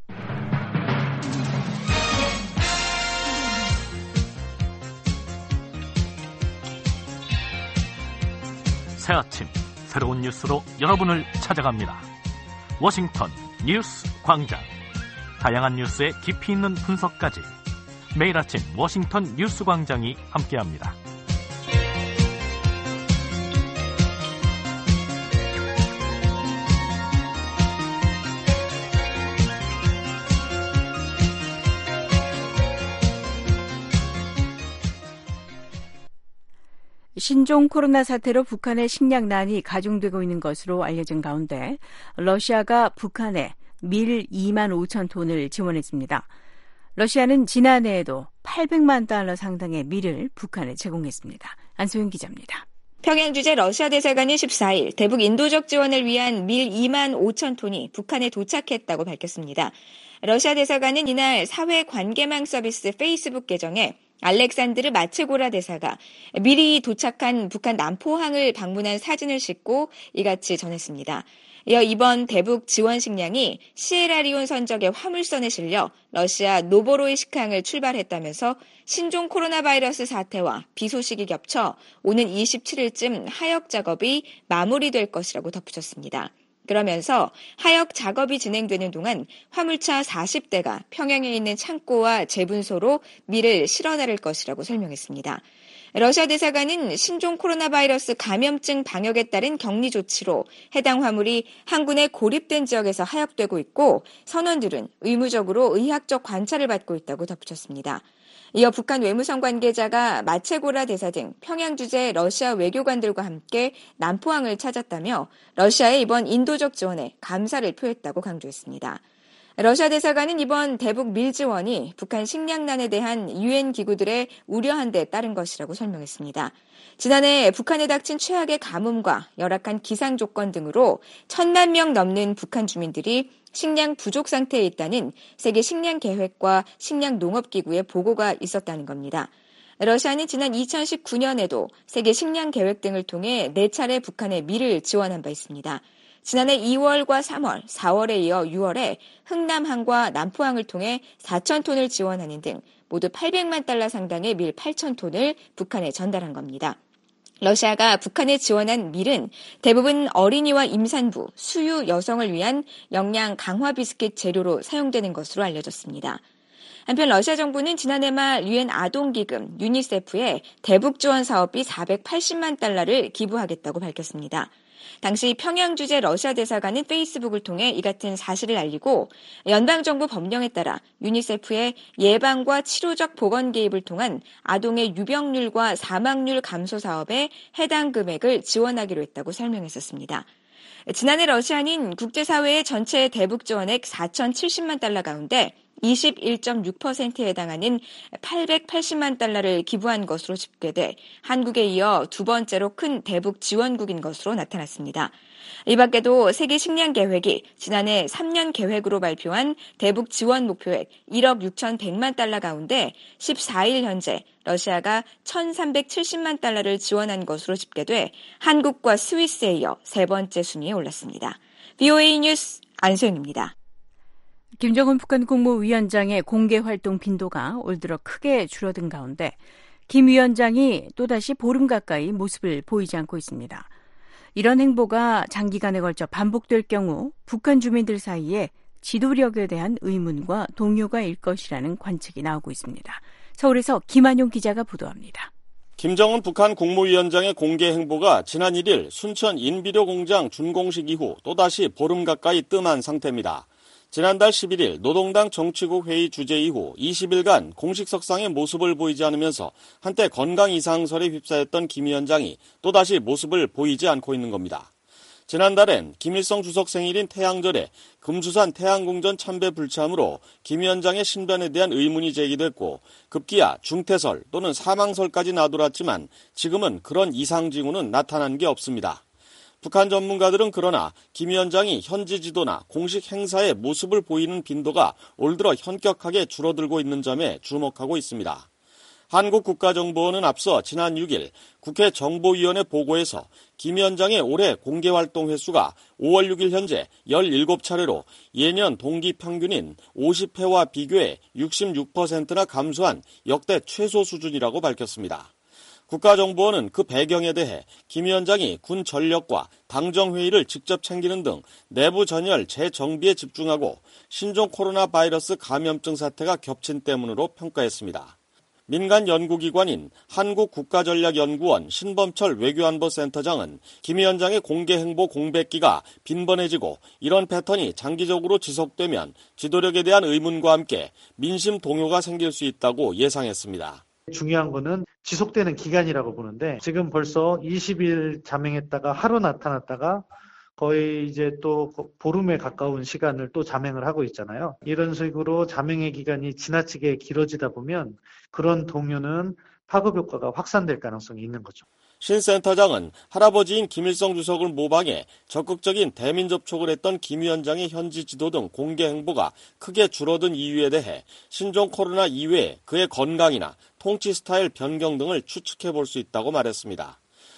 새 아침 새로운 뉴스로 여러분을 찾아갑니다. 워싱턴 뉴스 광장. 다양한 뉴스의 깊이 있는 분석까지 매일 아침 워싱턴 뉴스 광장이 함께합니다. 신종 코로나 사태로 북한의 식량난이 가중되고 있는 것으로 알려진 가운데 러시아가 북한에 밀 이만 오천 톤을 지원했습니다. 러시아는 지난해에도 팔백만 달러 상당의 밀을 북한에 제공했습니다. 안소영 기자입니다. 평양 주재 러시아 대사관은 십사일 대북 인도적 지원을 위한 밀 이만 오천 톤이 북한에 도착했다고 밝혔습니다. 러시아 대사관은 이날 사회 관계망 서비스 페이스북 계정에 알렉산드르 마체고라 대사가 미리 도착한 북한 남포항을 방문한 사진을 싣고 이같이 전했습니다. 이어 이번 대북 지원 식량이 시에라리온 선적의 화물선에 실려 러시아 노보로이스크항을 출발했다면서 신종 코로나 바이러스 사태와 비 소식이 겹쳐 오는 이십칠일쯤 하역 작업이 마무리될 것이라고 덧붙였습니다. 그러면서 하역 작업이 진행되는 동안 화물차 사십 대가 평양에 있는 창고와 재분소로 밀을 실어 나를 것이라고 설명했습니다. 러시아 대사관은 신종 코로나 바이러스 감염증 방역에 따른 격리 조치로 해당 화물이 항군에 고립된 지역에서 하역되고 있고 선원들은 의무적으로 의학적 관찰을 받고 있다고 덧붙였습니다. 이어 북한 외무성 관계자가 마체고라 대사 등 평양 주재 러시아 외교관들과 함께 남포항을 찾았다며 러시아의 이번 인도적 지원에 감사를 표했다고 강조했습니다. 러시아 대사관은 이번 대북 밀 지원이 북한 식량난에 대한 유엔 기구들의 우려한 데 따른 것이라고 설명했습니다. 지난해 북한에 닥친 최악의 가뭄과 열악한 기상 조건 등으로 천만 명 넘는 북한 주민들이 식량 부족 상태에 있다는 세계 식량 계획과 식량 농업 기구의 보고가 있었다는 겁니다. 러시아는 지난 이천십구년에도 세계 식량 계획 등을 통해 네 차례 북한에 밀을 지원한 바 있습니다. 지난해 이월과 삼월, 사월에 이어 유월에 흥남항과 남포항을 통해 사천 톤을 지원하는 등 모두 팔백만 달러 상당의 밀 팔천 톤을 북한에 전달한 겁니다. 러시아가 북한에 지원한 밀은 대부분 어린이와 임산부, 수유 여성을 위한 영양 강화 비스킷 재료로 사용되는 것으로 알려졌습니다. 한편 러시아 정부는 지난해 말 유엔 아동기금 유니세프에 대북 지원 사업비 사백팔십만 달러를 기부하겠다고 밝혔습니다. 당시 평양 주재 러시아 대사관은 페이스북을 통해 이 같은 사실을 알리고 연방정부 법령에 따라 유니세프의 예방과 치료적 보건 개입을 통한 아동의 유병률과 사망률 감소 사업에 해당 금액을 지원하기로 했다고 설명했었습니다. 지난해 러시아는 국제사회의 전체 대북 지원액 사천칠십만 달러 가운데 이십일 점 육 퍼센트에 해당하는 팔백팔십만 달러를 기부한 것으로 집계돼 한국에 이어 두 번째로 큰 대북 지원국인 것으로 나타났습니다. 이 밖에도 세계 식량 계획이 지난해 삼 년 계획으로 발표한 대북 지원 목표액 일억 육천백만 달러 가운데 십사일 현재 러시아가 천삼백칠십만 달러를 지원한 것으로 집계돼 한국과 스위스에 이어 세 번째 순위에 올랐습니다. 브이오에이 뉴스 안소영입니다. 김정은 북한 국무위원장의 공개 활동 빈도가 올 들어 크게 줄어든 가운데 김 위원장이 또다시 보름 가까이 모습을 보이지 않고 있습니다. 이런 행보가 장기간에 걸쳐 반복될 경우 북한 주민들 사이에 지도력에 대한 의문과 동요가 일 것이라는 관측이 나오고 있습니다. 서울에서 김한용 기자가 보도합니다. 김정은 북한 국무위원장의 공개 행보가 지난 일일 순천 인비료 공장 준공식 이후 또다시 보름 가까이 뜸한 상태입니다. 지난달 십일일 노동당 정치국 회의 주재 이후 이십일간 공식석상의 모습을 보이지 않으면서 한때 건강 이상설에 휩싸였던 김 위원장이 또다시 모습을 보이지 않고 있는 겁니다. 지난달엔 김일성 주석 생일인 태양절에 금수산 태양궁전 참배 불참으로 김 위원장의 신변에 대한 의문이 제기됐고 급기야 중태설 또는 사망설까지 나돌았지만 지금은 그런 이상 징후는 나타난 게 없습니다. 북한 전문가들은 그러나 김 위원장이 현지 지도나 공식 행사에 모습을 보이는 빈도가 올 들어 현격하게 줄어들고 있는 점에 주목하고 있습니다. 한국국가정보원은 앞서 지난 육 일 국회 정보위원회 보고에서 김 위원장의 올해 공개활동 횟수가 오월 육 일 현재 열일곱 차례로 예년 동기 평균인 오십 회와 비교해 육십육 퍼센트나 감소한 역대 최소 수준이라고 밝혔습니다. 국가정보원은 그 배경에 대해 김 위원장이 군 전력과 당정회의를 직접 챙기는 등 내부 전열 재정비에 집중하고 신종 코로나 바이러스 감염증 사태가 겹친 때문으로 평가했습니다. 민간 연구기관인 한국국가전략연구원 신범철 외교안보센터장은 김 위원장의 공개 행보 공백기가 빈번해지고 이런 패턴이 장기적으로 지속되면 지도력에 대한 의문과 함께 민심 동요가 생길 수 있다고 예상했습니다. 중요한 거는 지속되는 기간이라고 보는데 지금 벌써 이십 일 자맹했다가 하루 나타났다가 거의 이제 또 보름에 가까운 시간을 또 자맹을 하고 있잖아요. 이런 식으로 자맹의 기간이 지나치게 길어지다 보면 그런 동요는 파급 효과가 확산될 가능성이 있는 거죠. 신 센터장은 할아버지인 김일성 주석을 모방해 적극적인 대민 접촉을 했던 김 위원장의 현지 지도 등 공개 행보가 크게 줄어든 이유에 대해 신종 코로나 이외에 그의 건강이나 통치 스타일 변경 등을 추측해 볼 수 있다고 말했습니다.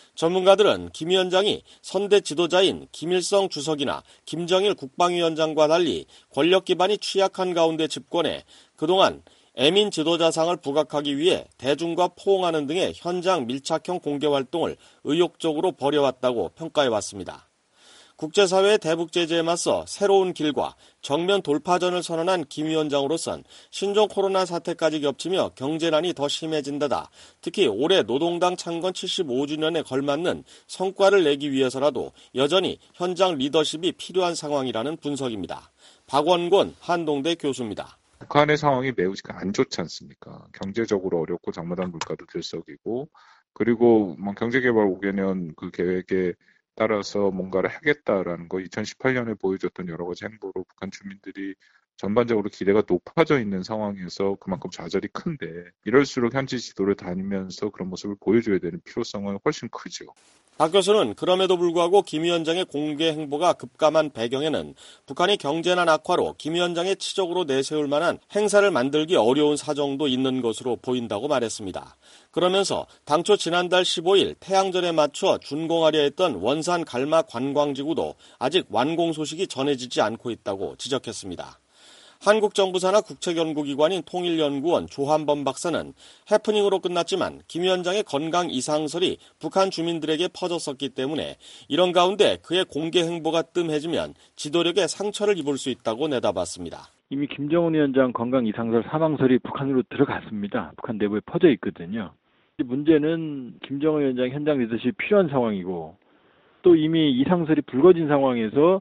전문가들은 김 위원장이 선대 지도자인 김일성 주석이나 김정일 국방위원장과 달리 권력 기반이 취약한 가운데 집권해 그동안 애민 지도자상을 부각하기 위해 대중과 포옹하는 등의 현장 밀착형 공개 활동을 의욕적으로 벌여왔다고 평가해왔습니다. 국제사회의 대북 제재에 맞서 새로운 길과 정면 돌파전을 선언한 김 위원장으로선 신종 코로나 사태까지 겹치며 경제난이 더 심해진다다. 특히 올해 노동당 창건 칠십오 주년에 걸맞는 성과를 내기 위해서라도 여전히 현장 리더십이 필요한 상황이라는 분석입니다. 박원권 한동대 교수입니다. 북한의 상황이 매우 안 좋지 않습니까? 경제적으로 어렵고 장마당 물가도 들썩이고 그리고 뭐 경제개발 오 개년 그 계획에 따라서 뭔가를 하겠다라는 거 이천십팔 년에 보여줬던 여러 가지 행보로 북한 주민들이 전반적으로 기대가 높아져 있는 상황에서 그만큼 좌절이 큰데 이럴수록 현지 지도를 다니면서 그런 모습을 보여줘야 되는 필요성은 훨씬 크죠. 박 교수는 그럼에도 불구하고 김 위원장의 공개 행보가 급감한 배경에는 북한이 경제난 악화로 김 위원장의 치적으로 내세울 만한 행사를 만들기 어려운 사정도 있는 것으로 보인다고 말했습니다. 그러면서 당초 지난달 십오 일 태양절에 맞춰 준공하려 했던 원산 갈마 관광지구도 아직 완공 소식이 전해지지 않고 있다고 지적했습니다. 한국 정부 산하 국책연구기관인 통일연구원 조한범 박사는 해프닝으로 끝났지만 김 위원장의 건강 이상설이 북한 주민들에게 퍼졌었기 때문에 이런 가운데 그의 공개 행보가 뜸해지면 지도력에 상처를 입을 수 있다고 내다봤습니다. 이미 김정은 위원장 건강 이상설 사망설이 북한으로 들어갔습니다. 북한 내부에 퍼져 있거든요. 문제는 김정은 위원장 현장 리더십이 필요한 상황이고 또 이미 이상설이 불거진 상황에서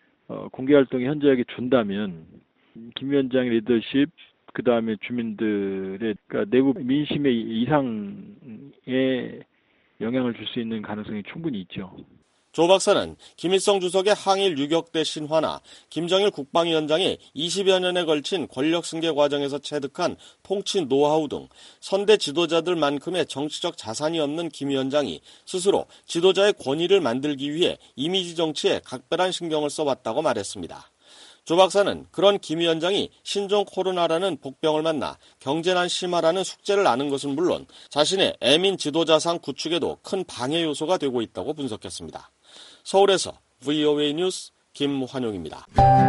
공개 활동에 현저하게 준다면 김 위원장의 리더십, 그 다음에 주민들의 그러니까 내부 민심의 이상에 영향을 줄 수 있는 가능성이 충분히 있죠. 조 박사는 김일성 주석의 항일 유격대 신화나 김정일 국방위원장의 이십여 년에 걸친 권력 승계 과정에서 체득한 통치 노하우 등 선대 지도자들만큼의 정치적 자산이 없는 김 위원장이 스스로 지도자의 권위를 만들기 위해 이미지 정치에 각별한 신경을 써왔다고 말했습니다. 조 박사는 그런 김 위원장이 신종 코로나라는 복병을 만나 경제난 심화라는 숙제를 아는 것은 물론 자신의 애민 지도자상 구축에도 큰 방해 요소가 되고 있다고 분석했습니다. 서울에서 브이오에이 뉴스 김환용입니다.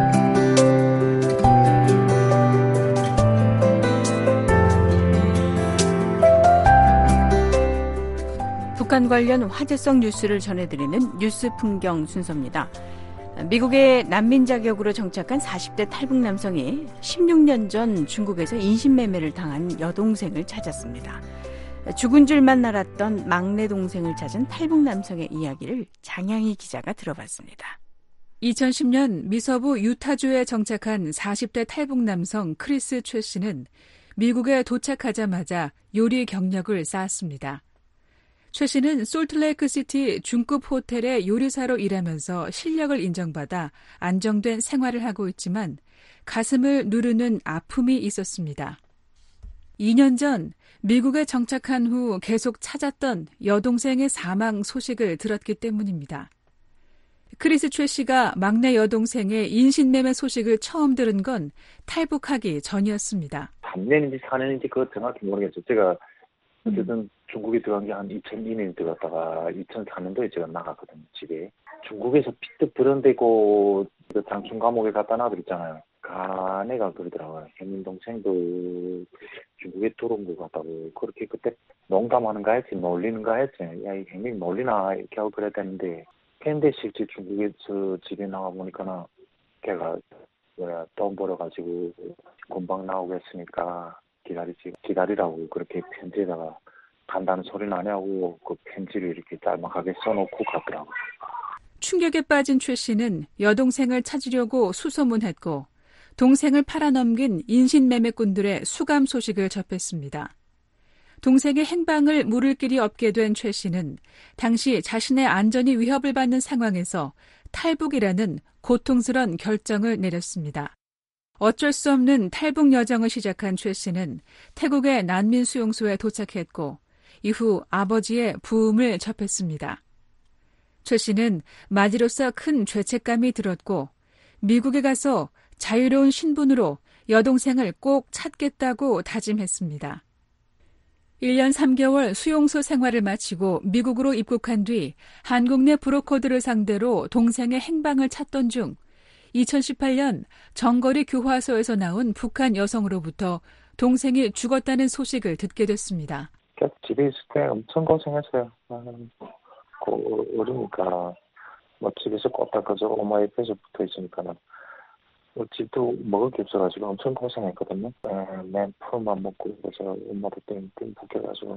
북한 관련 화제성 뉴스를 전해드리는 뉴스 풍경 순서입니다. 미국의 난민 자격으로 정착한 사십 대 탈북 남성이 십육 년 전 중국에서 인신매매를 당한 여동생을 찾았습니다. 죽은 줄만 알았던 막내 동생을 찾은 탈북 남성의 이야기를 장양희 기자가 들어봤습니다. 이천십 년 미서부 유타주에 정착한 사십 대 탈북 남성 크리스 최 씨는 미국에 도착하자마자 요리 경력을 쌓았습니다. 최 씨는 솔트레이크시티 중급 호텔의 요리사로 일하면서 실력을 인정받아 안정된 생활을 하고 있지만 가슴을 누르는 아픔이 있었습니다. 이 년 전 미국에 정착한 후 계속 찾았던 여동생의 사망 소식을 들었기 때문입니다. 크리스 최 씨가 막내 여동생의 인신매매 소식을 처음 들은 건 탈북하기 전이었습니다. 삼 년인지 사 년인지 그거 정확히 모르겠죠. 제가 어쨌든 중국에 들어간 게 한 이천이 년에 들어갔다가 이천사 년도에 제가 나갔거든요, 집에. 중국에서 피트 브런데고 그 장충 감옥에 갖다 놔드렸잖아요. 가네가 그러더라고요. 혜민 동생도 중국에 들어온 것 같다고. 그렇게 그때 농담하는가 했지, 놀리는가 했지. 야, 이 혜민 놀리나 이렇게 하고 그래야 되는데. 근데 실제 중국에서 집에 나와 보니까는 걔가 뭐야 돈 벌어가지고 금방 나오겠으니까 기다리지 기다리라고 그렇게 편지에다가 간다는 소리는 안 하고 그 편지를 이렇게 짤막하게 써놓고 갔더라고요. 충격에 빠진 최 씨는 여동생을 찾으려고 수소문했고 동생을 팔아넘긴 인신매매꾼들의 수감 소식을 접했습니다. 동생의 행방을 물을 길이 없게 된 최 씨는 당시 자신의 안전이 위협을 받는 상황에서 탈북이라는 고통스러운 결정을 내렸습니다. 어쩔 수 없는 탈북 여정을 시작한 최 씨는 태국의 난민 수용소에 도착했고 이후 아버지의 부음을 접했습니다. 최 씨는 맞이로서 큰 죄책감이 들었고 미국에 가서 자유로운 신분으로 여동생을 꼭 찾겠다고 다짐했습니다. 일 년 삼 개월 수용소 생활을 마치고 미국으로 입국한 뒤 한국 내 브로커들을 상대로 동생의 행방을 찾던 중 이천십팔 년 정거리 교화소에서 나온 북한 여성으로부터 동생이 죽었다는 소식을 듣게 됐습니다. 집에 있을 때 엄청 고생했어요. 나는 어리니까 뭐 집에서 꽂다가서 엄마 옆에서 붙어 있으니까는 뭐 집도 먹을 게 없어가지고 엄청 고생했거든요. 맨 풀만 먹고 그래서 엄마도 땡땡 붙여가지고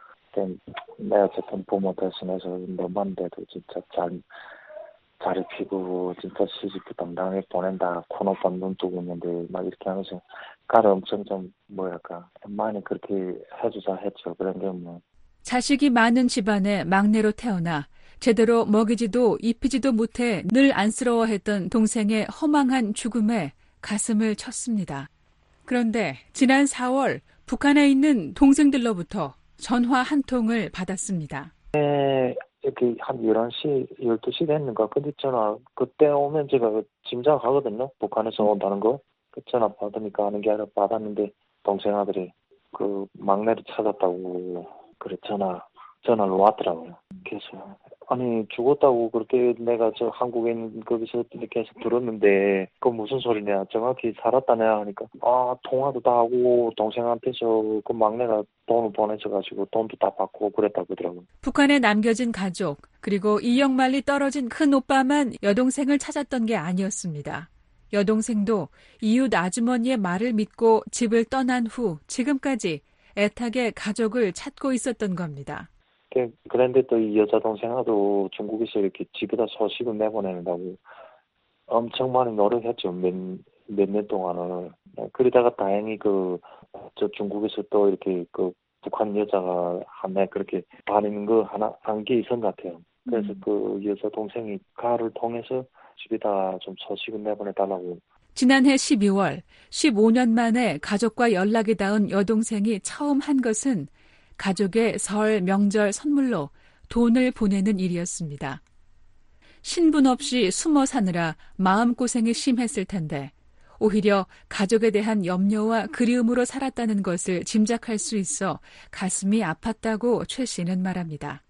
내가 어쨌든 부모 대신해서 너만데도 진짜 잘 자리 피고 진짜 시집도 당당하게 보낸다. 큰오빠 눈 뜨고 있는데 막 이렇게 하면서 가를 엄청 좀 뭐랄까 많이 그렇게 해주자 했죠. 그런 게 뭐. 자식이 많은 집안의 막내로 태어나 제대로 먹이지도 입히지도 못해 늘 안쓰러워했던 동생의 허망한 죽음에 가슴을 쳤습니다. 그런데 지난 사월 북한에 있는 동생들로부터 전화 한 통을 받았습니다. 네, 이렇게 한 열한 시, 열두 시 됐는가. 근데 전화 그때 오면 제가 짐작하거든요. 북한에서 온다는 거. 그 전화 받으니까 하는 게 아니라 받았는데 동생 아들이 그 막내를 찾았다고 그래 전화 전화를 왔더라고요. 그래서 아니 죽었다고 그렇게 내가 저 한국에 있는 거기서 이렇게 해서 들었는데 그 무슨 소리냐 정확히 살았다네 하니까 아 통화도 다 하고 동생한테서 그 막내가 돈을 보내줘가지고 돈도 다 받고 그랬다고 그러더라고요. 북한에 남겨진 가족 그리고 이역만리 떨어진 큰 오빠만 여동생을 찾았던 게 아니었습니다. 여동생도 이웃 아주머니의 말을 믿고 집을 떠난 후 지금까지 애타게 가족을 찾고 있었던 겁니다. 그런데 또 이 여자 동생하고 중국에서 이렇게 집에다 소식을 내보낸다고 엄청 많이 노력했죠. 몇, 몇 년 동안을. 그러다가 다행히 그, 저 중국에서 또 이렇게 그 북한 여자가 하나 그렇게 다니는 거 하나, 한 게 있었던 것 같아요. 그래서 음. 그 여자 동생이 가를 통해서 집에다 좀 소식을 내보내달라고. 지난해 십이월, 십오 년 만에 가족과 연락이 닿은 여동생이 처음 한 것은 가족의 설, 명절 선물로 돈을 보내는 일이었습니다. 신분 없이 숨어 사느라 마음고생이 심했을 텐데 오히려 가족에 대한 염려와 그리움으로 살았다는 것을 짐작할 수 있어 가슴이 아팠다고 최 씨는 말합니다.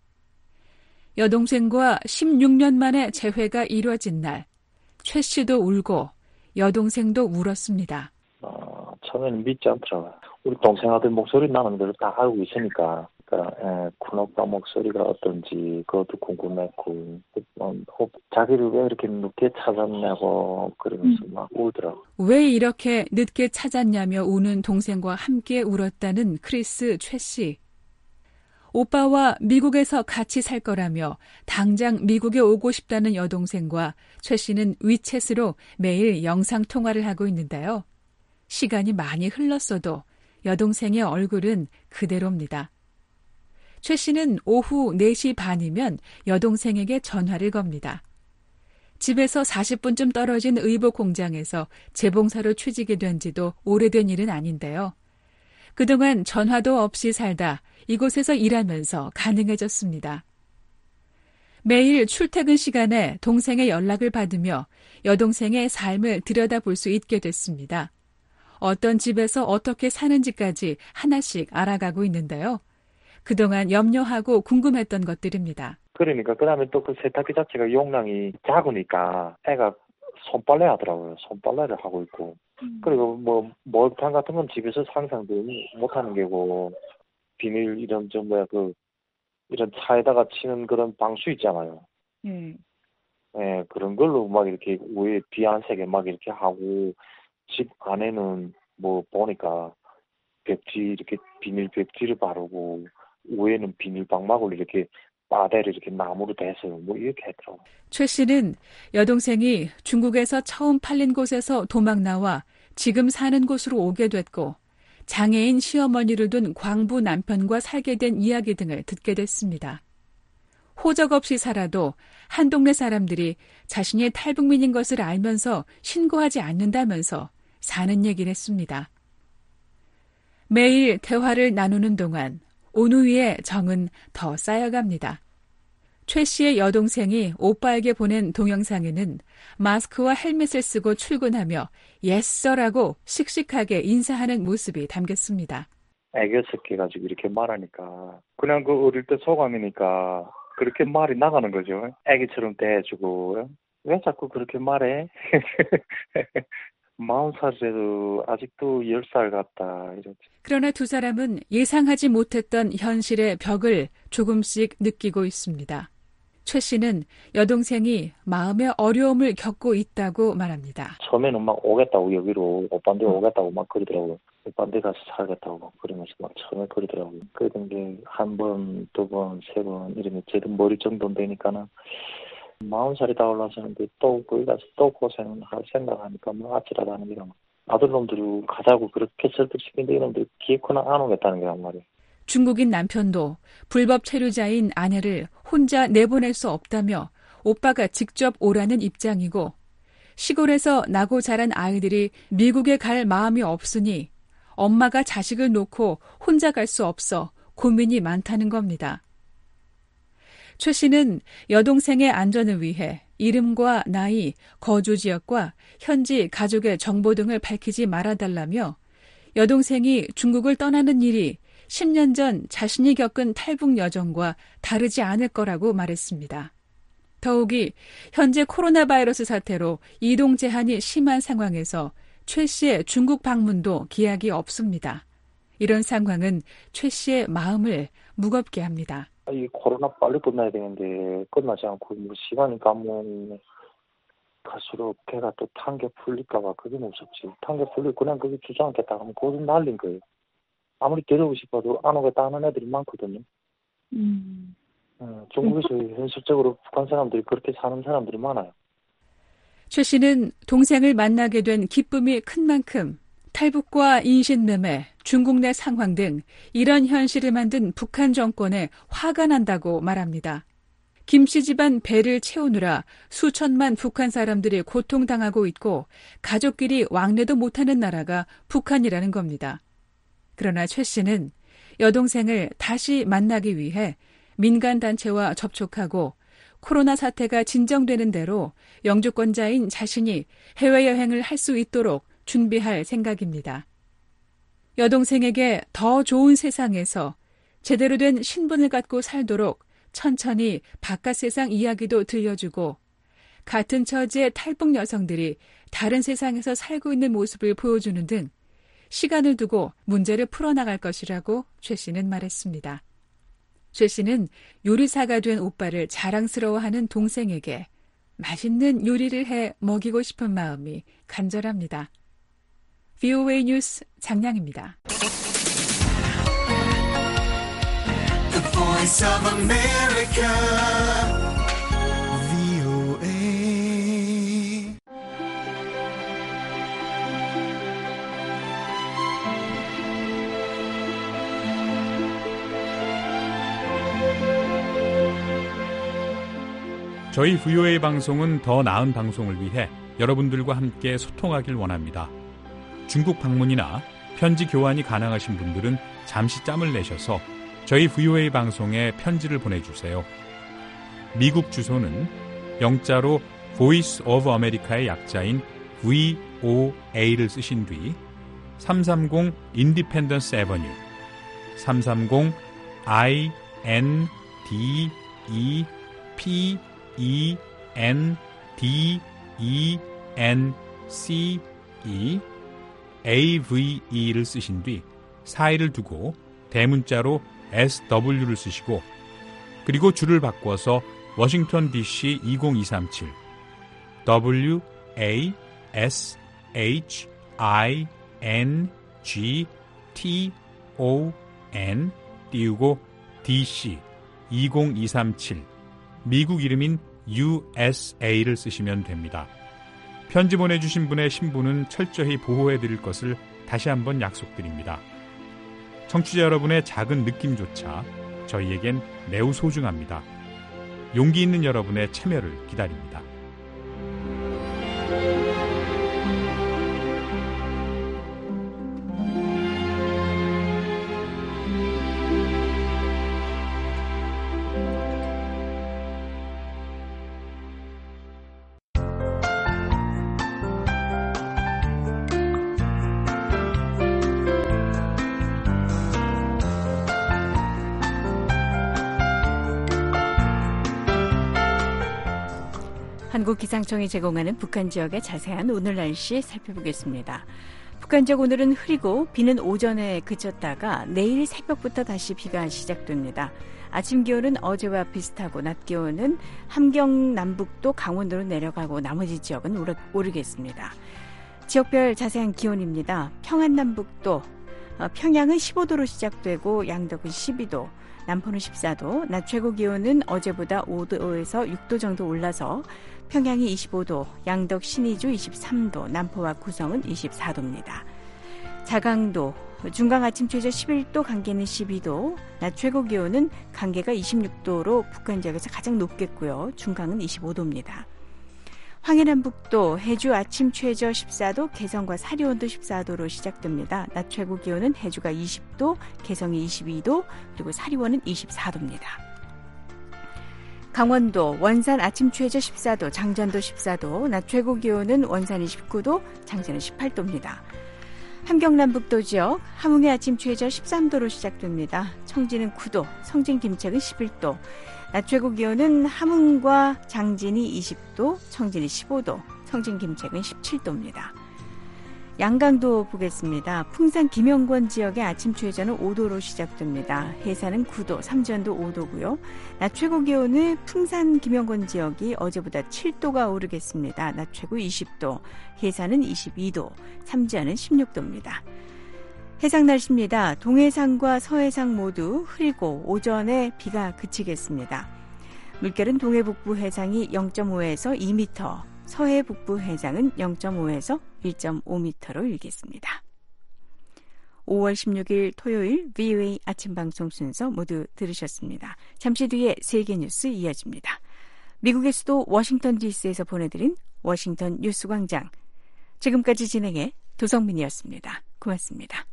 여동생과 십육 년 만에 재회가 이루어진 날, 최 씨도 울고 여동생도 울었습니다. 어, 처음에는 믿지 않더라고요. 우리 동생 아들 목소리 나는 걸 다 알고 있으니까 그러니까 에, 큰오빠 목소리가 어떤지 그것도 궁금했고 어, 자기를 왜 이렇게 늦게 찾았냐고 그러면서 막 울더라고요. 왜 이렇게 늦게 찾았냐며 우는 동생과 함께 울었다는 크리스 최 씨. 오빠와 미국에서 같이 살 거라며 당장 미국에 오고 싶다는 여동생과 최 씨는 위챗으로 매일 영상통화를 하고 있는데요. 시간이 많이 흘렀어도 여동생의 얼굴은 그대로입니다. 최 씨는 오후 네 시 반이면 여동생에게 전화를 겁니다. 집에서 사십 분쯤 떨어진 의복 공장에서 재봉사로 취직이 된 지도 오래된 일은 아닌데요. 그동안 전화도 없이 살다 이곳에서 일하면서 가능해졌습니다. 매일 출퇴근 시간에 동생의 연락을 받으며 여동생의 삶을 들여다볼 수 있게 됐습니다. 어떤 집에서 어떻게 사는지까지 하나씩 알아가고 있는데요. 그동안 염려하고 궁금했던 것들입니다. 그러니까 그다음에 또 그 세탁기 자체가 용량이 작으니까 애가 손빨래 하더라고요. 손빨래를 하고 있고. 음. 그리고 뭐 목욕탕 같은 건 집에서 상상도 못하는 게고 비닐 이런 저 뭐야 그 이런 차에다가 치는 그런 방수 있잖아요. 음. 예, 그런 걸로 막 이렇게 위에 비 안 새게 막 이렇게 하고 집 안에는 뭐 보니까 벽지 이렇게 비닐 벽지를 바르고 위에는 비닐 방막을 이렇게 바다를 이렇게 나무로 대서 뭐 이렇게 했더라고요. 최 씨는 여동생이 중국에서 처음 팔린 곳에서 도망 나와 지금 사는 곳으로 오게 됐고 장애인 시어머니를 둔 광부 남편과 살게 된 이야기 등을 듣게 됐습니다. 호적 없이 살아도 한 동네 사람들이 자신이 탈북민인 것을 알면서 신고하지 않는다면서 사는 얘기를 했습니다. 매일 대화를 나누는 동안 온우위의 정은 더 쌓여갑니다. 최 씨의 여동생이 오빠에게 보낸 동영상에는 마스크와 헬멧을 쓰고 출근하며 예서라고 씩씩하게 인사하는 모습이 담겼습니다. 애교 섞여가지고 이렇게 말하니까 그냥 그 어릴 때 소감이니까 그렇게 말이 나가는 거죠. 애기처럼 대해주고 왜 자꾸 그렇게 말해? 마흔 살이라도 아직도 열 살 같다. 이러지. 그러나 두 사람은 예상하지 못했던 현실의 벽을 조금씩 느끼고 있습니다. 최 씨는 여동생이 마음의 어려움을 겪고 있다고 말합니다. 처음에는 막 오겠다고 여기로 오빠한테 오겠다고 막 그러더라고요. 오빠한테 가서 살겠다고 막 그러면서 막 처음에 그러더라고요. 그러던 게 한 번, 두 번, 세 번 이러면 쟤도 머리 정도 되니까는 마흔 살이 다 올라서는데 또 거기 가서 또 고생할 생각하니까 뭐 아찔하다는 게 아들놈들이 가자고 그렇게 설득시키는데 이놈들 기어코나 안 오겠다는 게 한 말이에요. 중국인 남편도 불법 체류자인 아내를 혼자 내보낼 수 없다며 오빠가 직접 오라는 입장이고 시골에서 나고 자란 아이들이 미국에 갈 마음이 없으니 엄마가 자식을 놓고 혼자 갈 수 없어 고민이 많다는 겁니다. 최 씨는 여동생의 안전을 위해 이름과 나이, 거주 지역과 현지 가족의 정보 등을 밝히지 말아달라며 여동생이 중국을 떠나는 일이 십 년 전 자신이 겪은 탈북 여정과 다르지 않을 거라고 말했습니다. 더욱이 현재 코로나 바이러스 사태로 이동 제한이 심한 상황에서 최 씨의 중국 방문도 기약이 없습니다. 이런 상황은 최 씨의 마음을 무겁게 합니다. 이 코로나 빨리 끝나야 되는데 끝나지 않고 뭐 시간이 가면 갈수록 걔가 또 탄게 풀릴까 봐 그게 무섭지. 탄게 풀리고 그냥 그게 주저앉겠다 하면 그건 날린 거예요. 아무리 데려오고 싶어도 안 오겠다 하는 애들이 많거든요. 음. 어, 중국에서 현실적으로 북한 사람들이 그렇게 사는 사람들이 많아요. 최 씨는 동생을 만나게 된 기쁨이 큰 만큼 탈북과 인신매매, 중국 내 상황 등 이런 현실을 만든 북한 정권에 화가 난다고 말합니다. 김 씨 집안 배를 채우느라 수천만 북한 사람들이 고통당하고 있고 가족끼리 왕래도 못하는 나라가 북한이라는 겁니다. 그러나 최 씨는 여동생을 다시 만나기 위해 민간단체와 접촉하고 코로나 사태가 진정되는 대로 영주권자인 자신이 해외여행을 할 수 있도록 준비할 생각입니다. 여동생에게 더 좋은 세상에서 제대로 된 신분을 갖고 살도록 천천히 바깥 세상 이야기도 들려주고 같은 처지의 탈북 여성들이 다른 세상에서 살고 있는 모습을 보여주는 등 시간을 두고 문제를 풀어나갈 것이라고 최 씨는 말했습니다. 최 씨는 요리사가 된 오빠를 자랑스러워하는 동생에게 맛있는 요리를 해 먹이고 싶은 마음이 간절합니다. 브이오에이 뉴스 장량입니다. The Voice of America, 브이오에이. 저희 브이오에이 방송은 더 나은 방송을 위해 여러분들과 함께 소통하길 원합니다. 중국 방문이나 편지 교환이 가능하신 분들은 잠시 짬을 내셔서 저희 브이오에이 방송에 편지를 보내주세요. 미국 주소는 영자로 Voice of America의 약자인 브이오에이를 쓰신 뒤 삼삼공 인디펜던스 애버뉴, 삼삼공 아이 엔 디 이 피 이 엔 디 이 엔 씨 이 에이브이이를 쓰신 뒤 사이를 두고 대문자로 에스 더블유를 쓰시고 그리고 줄을 바꿔서 워싱턴 디씨 이공이삼칠 더블유 에이 에스 에이치 아이 엔 지 티 오 엔 띄우고 디씨 이공이삼칠 미국 이름인 유에스에이를 쓰시면 됩니다. 편지 보내주신 분의 신분은 철저히 보호해드릴 것을 다시 한번 약속드립니다. 청취자 여러분의 작은 느낌조차 저희에겐 매우 소중합니다. 용기 있는 여러분의 참여를 기다립니다. 한국기상청이 제공하는 북한 지역의 자세한 오늘 날씨 살펴보겠습니다. 북한 지역 오늘은 흐리고 비는 오전에 그쳤다가 내일 새벽부터 다시 비가 시작됩니다. 아침 기온은 어제와 비슷하고 낮 기온은 함경 남북도 강원도로 내려가고 나머지 지역은 오르, 오르겠습니다. 지역별 자세한 기온입니다. 평안 남북도 어, 평양은 십오 도로 시작되고 양덕은 십이 도, 남포는 십사 도, 낮 최고 기온은 어제보다 오 도에서 육 도 정도 올라서 평양이 이십오 도, 양덕 신의주 이십삼 도, 남포와 구성은 이십사 도입니다. 자강도, 중강 아침 최저 십일 도, 강계는 십이 도, 낮 최고 기온은 강계가 이십육 도로 북한 지역에서 가장 높겠고요. 중강은 이십오 도입니다. 황해남북도, 해주 아침 최저 십사 도, 개성과 사리온도 십사 도로 시작됩니다. 낮 최고 기온은 해주가 이십 도, 개성이 이십이 도, 그리고 사리원은 이십사 도입니다. 강원도, 원산 아침 최저 십사 도, 장전도 십사 도, 낮 최고 기온은 원산이 십구 도, 장전은 십팔 도입니다. 함경남북도 지역, 함흥의 아침 최저 십삼 도로 시작됩니다. 청진은 구 도, 성진 김책은 십일 도, 낮 최고 기온은 함흥과 장진이 이십 도, 청진이 십오 도, 성진 김책은 십칠 도입니다. 양강도 보겠습니다. 풍산 김영권 지역의 아침 최저는 오 도로 시작됩니다. 해산은 구 도, 삼지연도 오 도고요. 낮 최고 기온은 풍산 김영권 지역이 어제보다 칠 도가 오르겠습니다. 낮 최고 이십 도, 해산은 이십이 도, 삼지연은 십육 도입니다. 해상 날씨입니다. 동해상과 서해상 모두 흐리고 오전에 비가 그치겠습니다. 물결은 동해 북부 해상이 영 점 오에서 이 미터, 서해 북부 해상은 영 점 오에서 일 점 오 미터로 일겠습니다. 오월 십육일 토요일 브이오에이 아침 방송 순서 모두 들으셨습니다. 잠시 뒤에 세계 뉴스 이어집니다. 미국의 수도 워싱턴 디씨에서 보내드린 워싱턴 뉴스 광장. 지금까지 진행해 도성민이었습니다. 고맙습니다.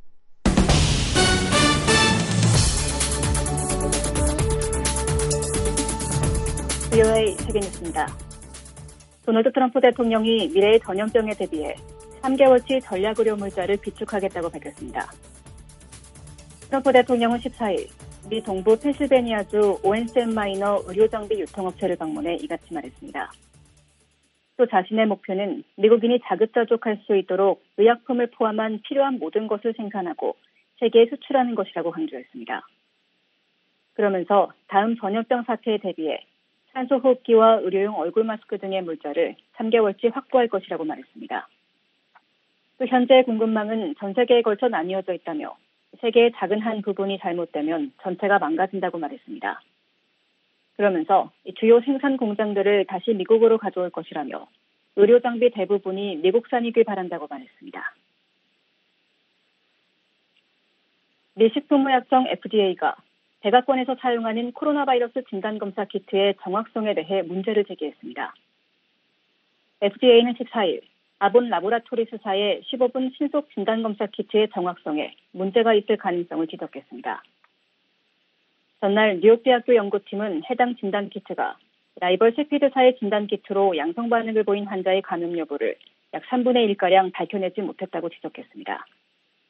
브이오에이 세계 뉴스입니다. 도널드 트럼프 대통령이 미래의 전염병에 대비해 삼 개월치 전략의료 물자를 비축하겠다고 밝혔습니다. 트럼프 대통령은 십사일 미 동부 펜실베니아주 오엔스엠 마이너 의료장비 유통업체를 방문해 이같이 말했습니다. 또 자신의 목표는 미국인이 자급자족할 수 있도록 의약품을 포함한 필요한 모든 것을 생산하고 세계에 수출하는 것이라고 강조했습니다. 그러면서 다음 전염병 사태에 대비해 산소호흡기와 의료용 얼굴 마스크 등의 물자를 삼 개월치 확보할 것이라고 말했습니다. 또 현재 공급망은 전 세계에 걸쳐 나뉘어져 있다며 세계의 작은 한 부분이 잘못되면 전체가 망가진다고 말했습니다. 그러면서 주요 생산 공장들을 다시 미국으로 가져올 것이라며 의료장비 대부분이 미국산이길 바란다고 말했습니다. 미 식품의약청 에프디에이가 백악관에서 사용하는 코로나 바이러스 진단검사 키트의 정확성에 대해 문제를 제기했습니다. 에프디에이는 십사일 아본 라보라토리스사의 십오 분 신속 진단검사 키트의 정확성에 문제가 있을 가능성을 지적했습니다. 전날 뉴욕대학교 연구팀은 해당 진단키트가 라이벌 세피드사의 진단키트로 양성 반응을 보인 환자의 감염 여부를 약 삼분의 일가량 밝혀내지 못했다고 지적했습니다.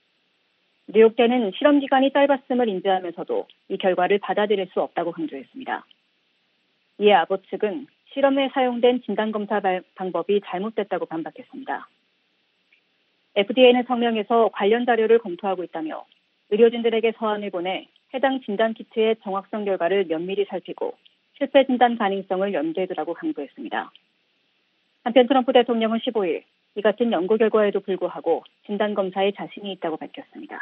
뉴욕대는 실험 기간이 짧았음을 인지하면서도 이 결과를 받아들일 수 없다고 강조했습니다. 이에 아보 측은 실험에 사용된 진단검사 방법이 잘못됐다고 반박했습니다. 에프디에이는 성명에서 관련 자료를 검토하고 있다며 의료진들에게 서한을 보내 해당 진단키트의 정확성 결과를 면밀히 살피고 실패 진단 가능성을 염두에 두라고 강조했습니다. 한편 트럼프 대통령은 십오일 이 같은 연구 결과에도 불구하고 진단검사에 자신이 있다고 밝혔습니다.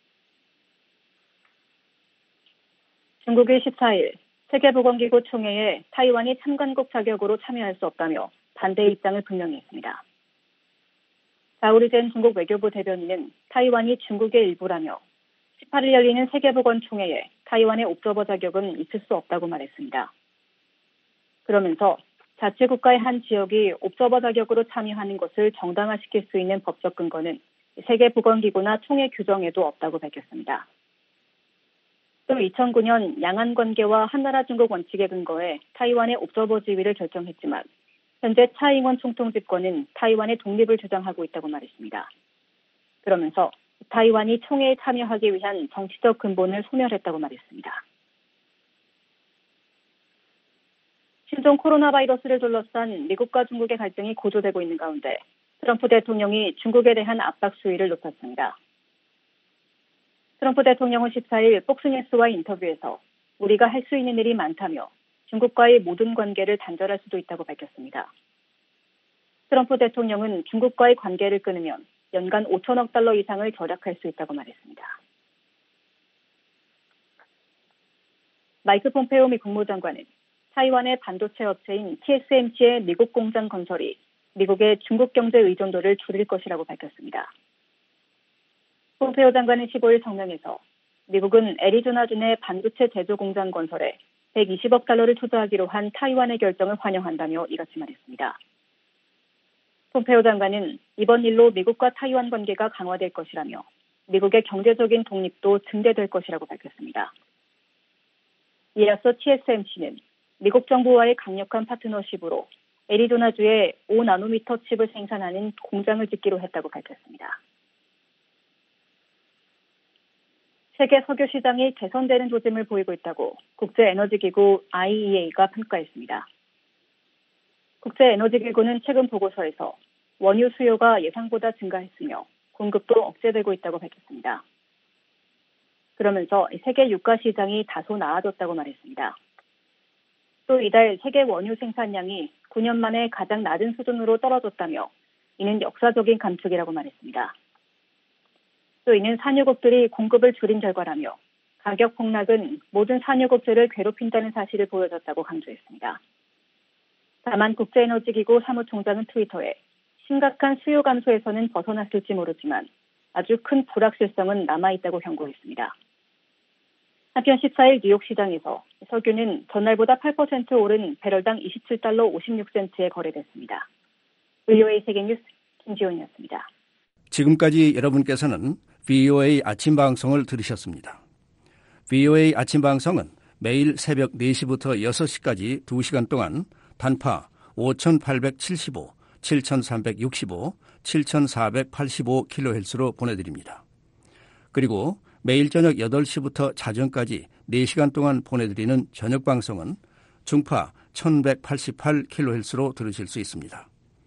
중국이 십사일 세계보건기구 총회에 타이완이 참관국 자격으로 참여할 수 없다며 반대 입장을 분명히 했습니다. 자오리젠 중국 외교부 대변인은 타이완이 중국의 일부라며 십팔일 열리는 세계보건총회에 타이완의 옵저버 자격은 있을 수 없다고 말했습니다. 그러면서 자치국가의 한 지역이 옵저버 자격으로 참여하는 것을 정당화시킬 수 있는 법적 근거는 세계보건기구나 총회 규정에도 없다고 밝혔습니다. 또 이천구년 양안관계와 한나라 중국 원칙에 근거해 타이완의 옵저버 지위를 결정했지만 현재 차잉원 총통 집권은 타이완의 독립을 주장하고 있다고 말했습니다. 그러면서 타이완이 총회에 참여하기 위한 정치적 근본을 소멸했다고 말했습니다. 신종 코로나 바이러스를 둘러싼 미국과 중국의 갈등이 고조되고 있는 가운데 트럼프 대통령이 중국에 대한 압박 수위를 높였습니다. 트럼프 대통령은 십사일 폭스뉴스와의 인터뷰에서 우리가 할 수 있는 일이 많다며 중국과의 모든 관계를 단절할 수도 있다고 밝혔습니다. 트럼프 대통령은 중국과의 관계를 끊으면 연간 오천억 달러 이상을 절약할 수 있다고 말했습니다. 마이크 폼페오 미 국무장관은 타이완의 반도체 업체인 티에스엠씨의 미국 공장 건설이 미국의 중국 경제 의존도를 줄일 것이라고 밝혔습니다. 폼페오 장관은 십오일 성명에서 미국은 애리조나주의 반도체 제조 공장 건설에 백이십억 달러를 투자하기로 한 타이완의 결정을 환영한다며 이같이 말했습니다. 폼페오 장관은 이번 일로 미국과 타이완 관계가 강화될 것이라며 미국의 경제적인 독립도 증대될 것이라고 밝혔습니다. 이에 앞서 티에스엠씨는 미국 정부와의 강력한 파트너십으로 애리조나주에 오 나노미터 칩을 생산하는 공장을 짓기로 했다고 밝혔습니다. 세계 석유 시장이 개선되는 조짐을 보이고 있다고 국제에너지기구 아이이에이가 평가했습니다. 국제에너지기구는 최근 보고서에서 원유 수요가 예상보다 증가했으며 공급도 억제되고 있다고 밝혔습니다. 그러면서 세계 유가 시장이 다소 나아졌다고 말했습니다. 또 이달 세계 원유 생산량이 구 년 만에 가장 낮은 수준으로 떨어졌다며 이는 역사적인 감축이라고 말했습니다. 또 이는 산유국들이 공급을 줄인 결과라며 가격 폭락은 모든 산유국들을 괴롭힌다는 사실을 보여줬다고 강조했습니다. 다만 국제에너지기구 사무총장은 트위터에 심각한 수요 감소에서는 벗어났을지 모르지만 아주 큰 불확실성은 남아있다고 경고했습니다. 한편 십사일 뉴욕 시장에서 석유는 전날보다 팔 퍼센트 오른 배럴당 이십칠 달러 오십육 센트에 거래됐습니다. 브이오에이 세계뉴스 김지원이었습니다. 지금까지 여러분께서는 브이오에이 아침 방송을 들으셨습니다. 브이오에이 아침 방송은 매일 새벽 네 시부터 여섯 시까지 두 시간 동안 단파 오천팔백칠십오, 칠천삼백육십오, 칠천사백팔십오 킬로헤르츠로 보내드립니다. 그리고 매일 저녁 여덟 시부터 자정까지 네 시간 동안 보내드리는 저녁 방송은 중파 천백팔십팔 킬로헤르츠로 들으실 수 있습니다.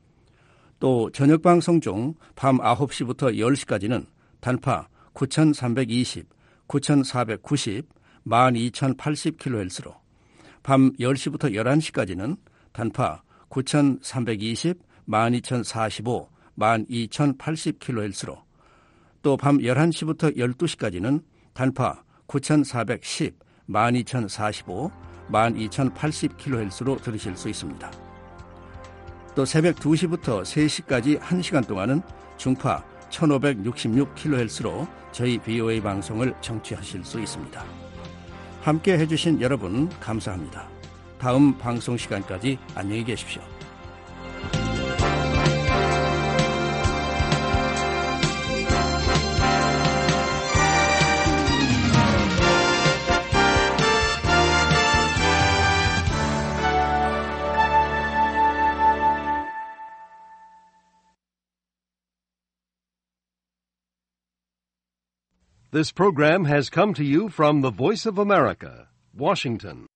또 저녁 방송 중 밤 아홉 시부터 열 시까지는 단파 구천삼백이십, 구천사백구십, 만 이천팔십 킬로헤르츠로, 밤 열 시부터 열한 시까지는 단파 구천삼백이십, 만 이천사십오, 만 이천팔십 킬로헤르츠로, 또 밤 열한 시부터 열두 시까지는 단파 구천사백십, 만 이천사십오, 만 이천팔십 킬로헤르츠로 들으실 수 있습니다. 또 새벽 두 시부터 세 시까지 한 시간 동안은 중파 천오백육십육 킬로헤르츠로 저희 브이오에이 방송을 청취하실 수 있습니다. 함께 해주신 여러분 감사합니다. 다음 방송 시간까지 안녕히 계십시오. This program has come to you from the Voice of America, Washington.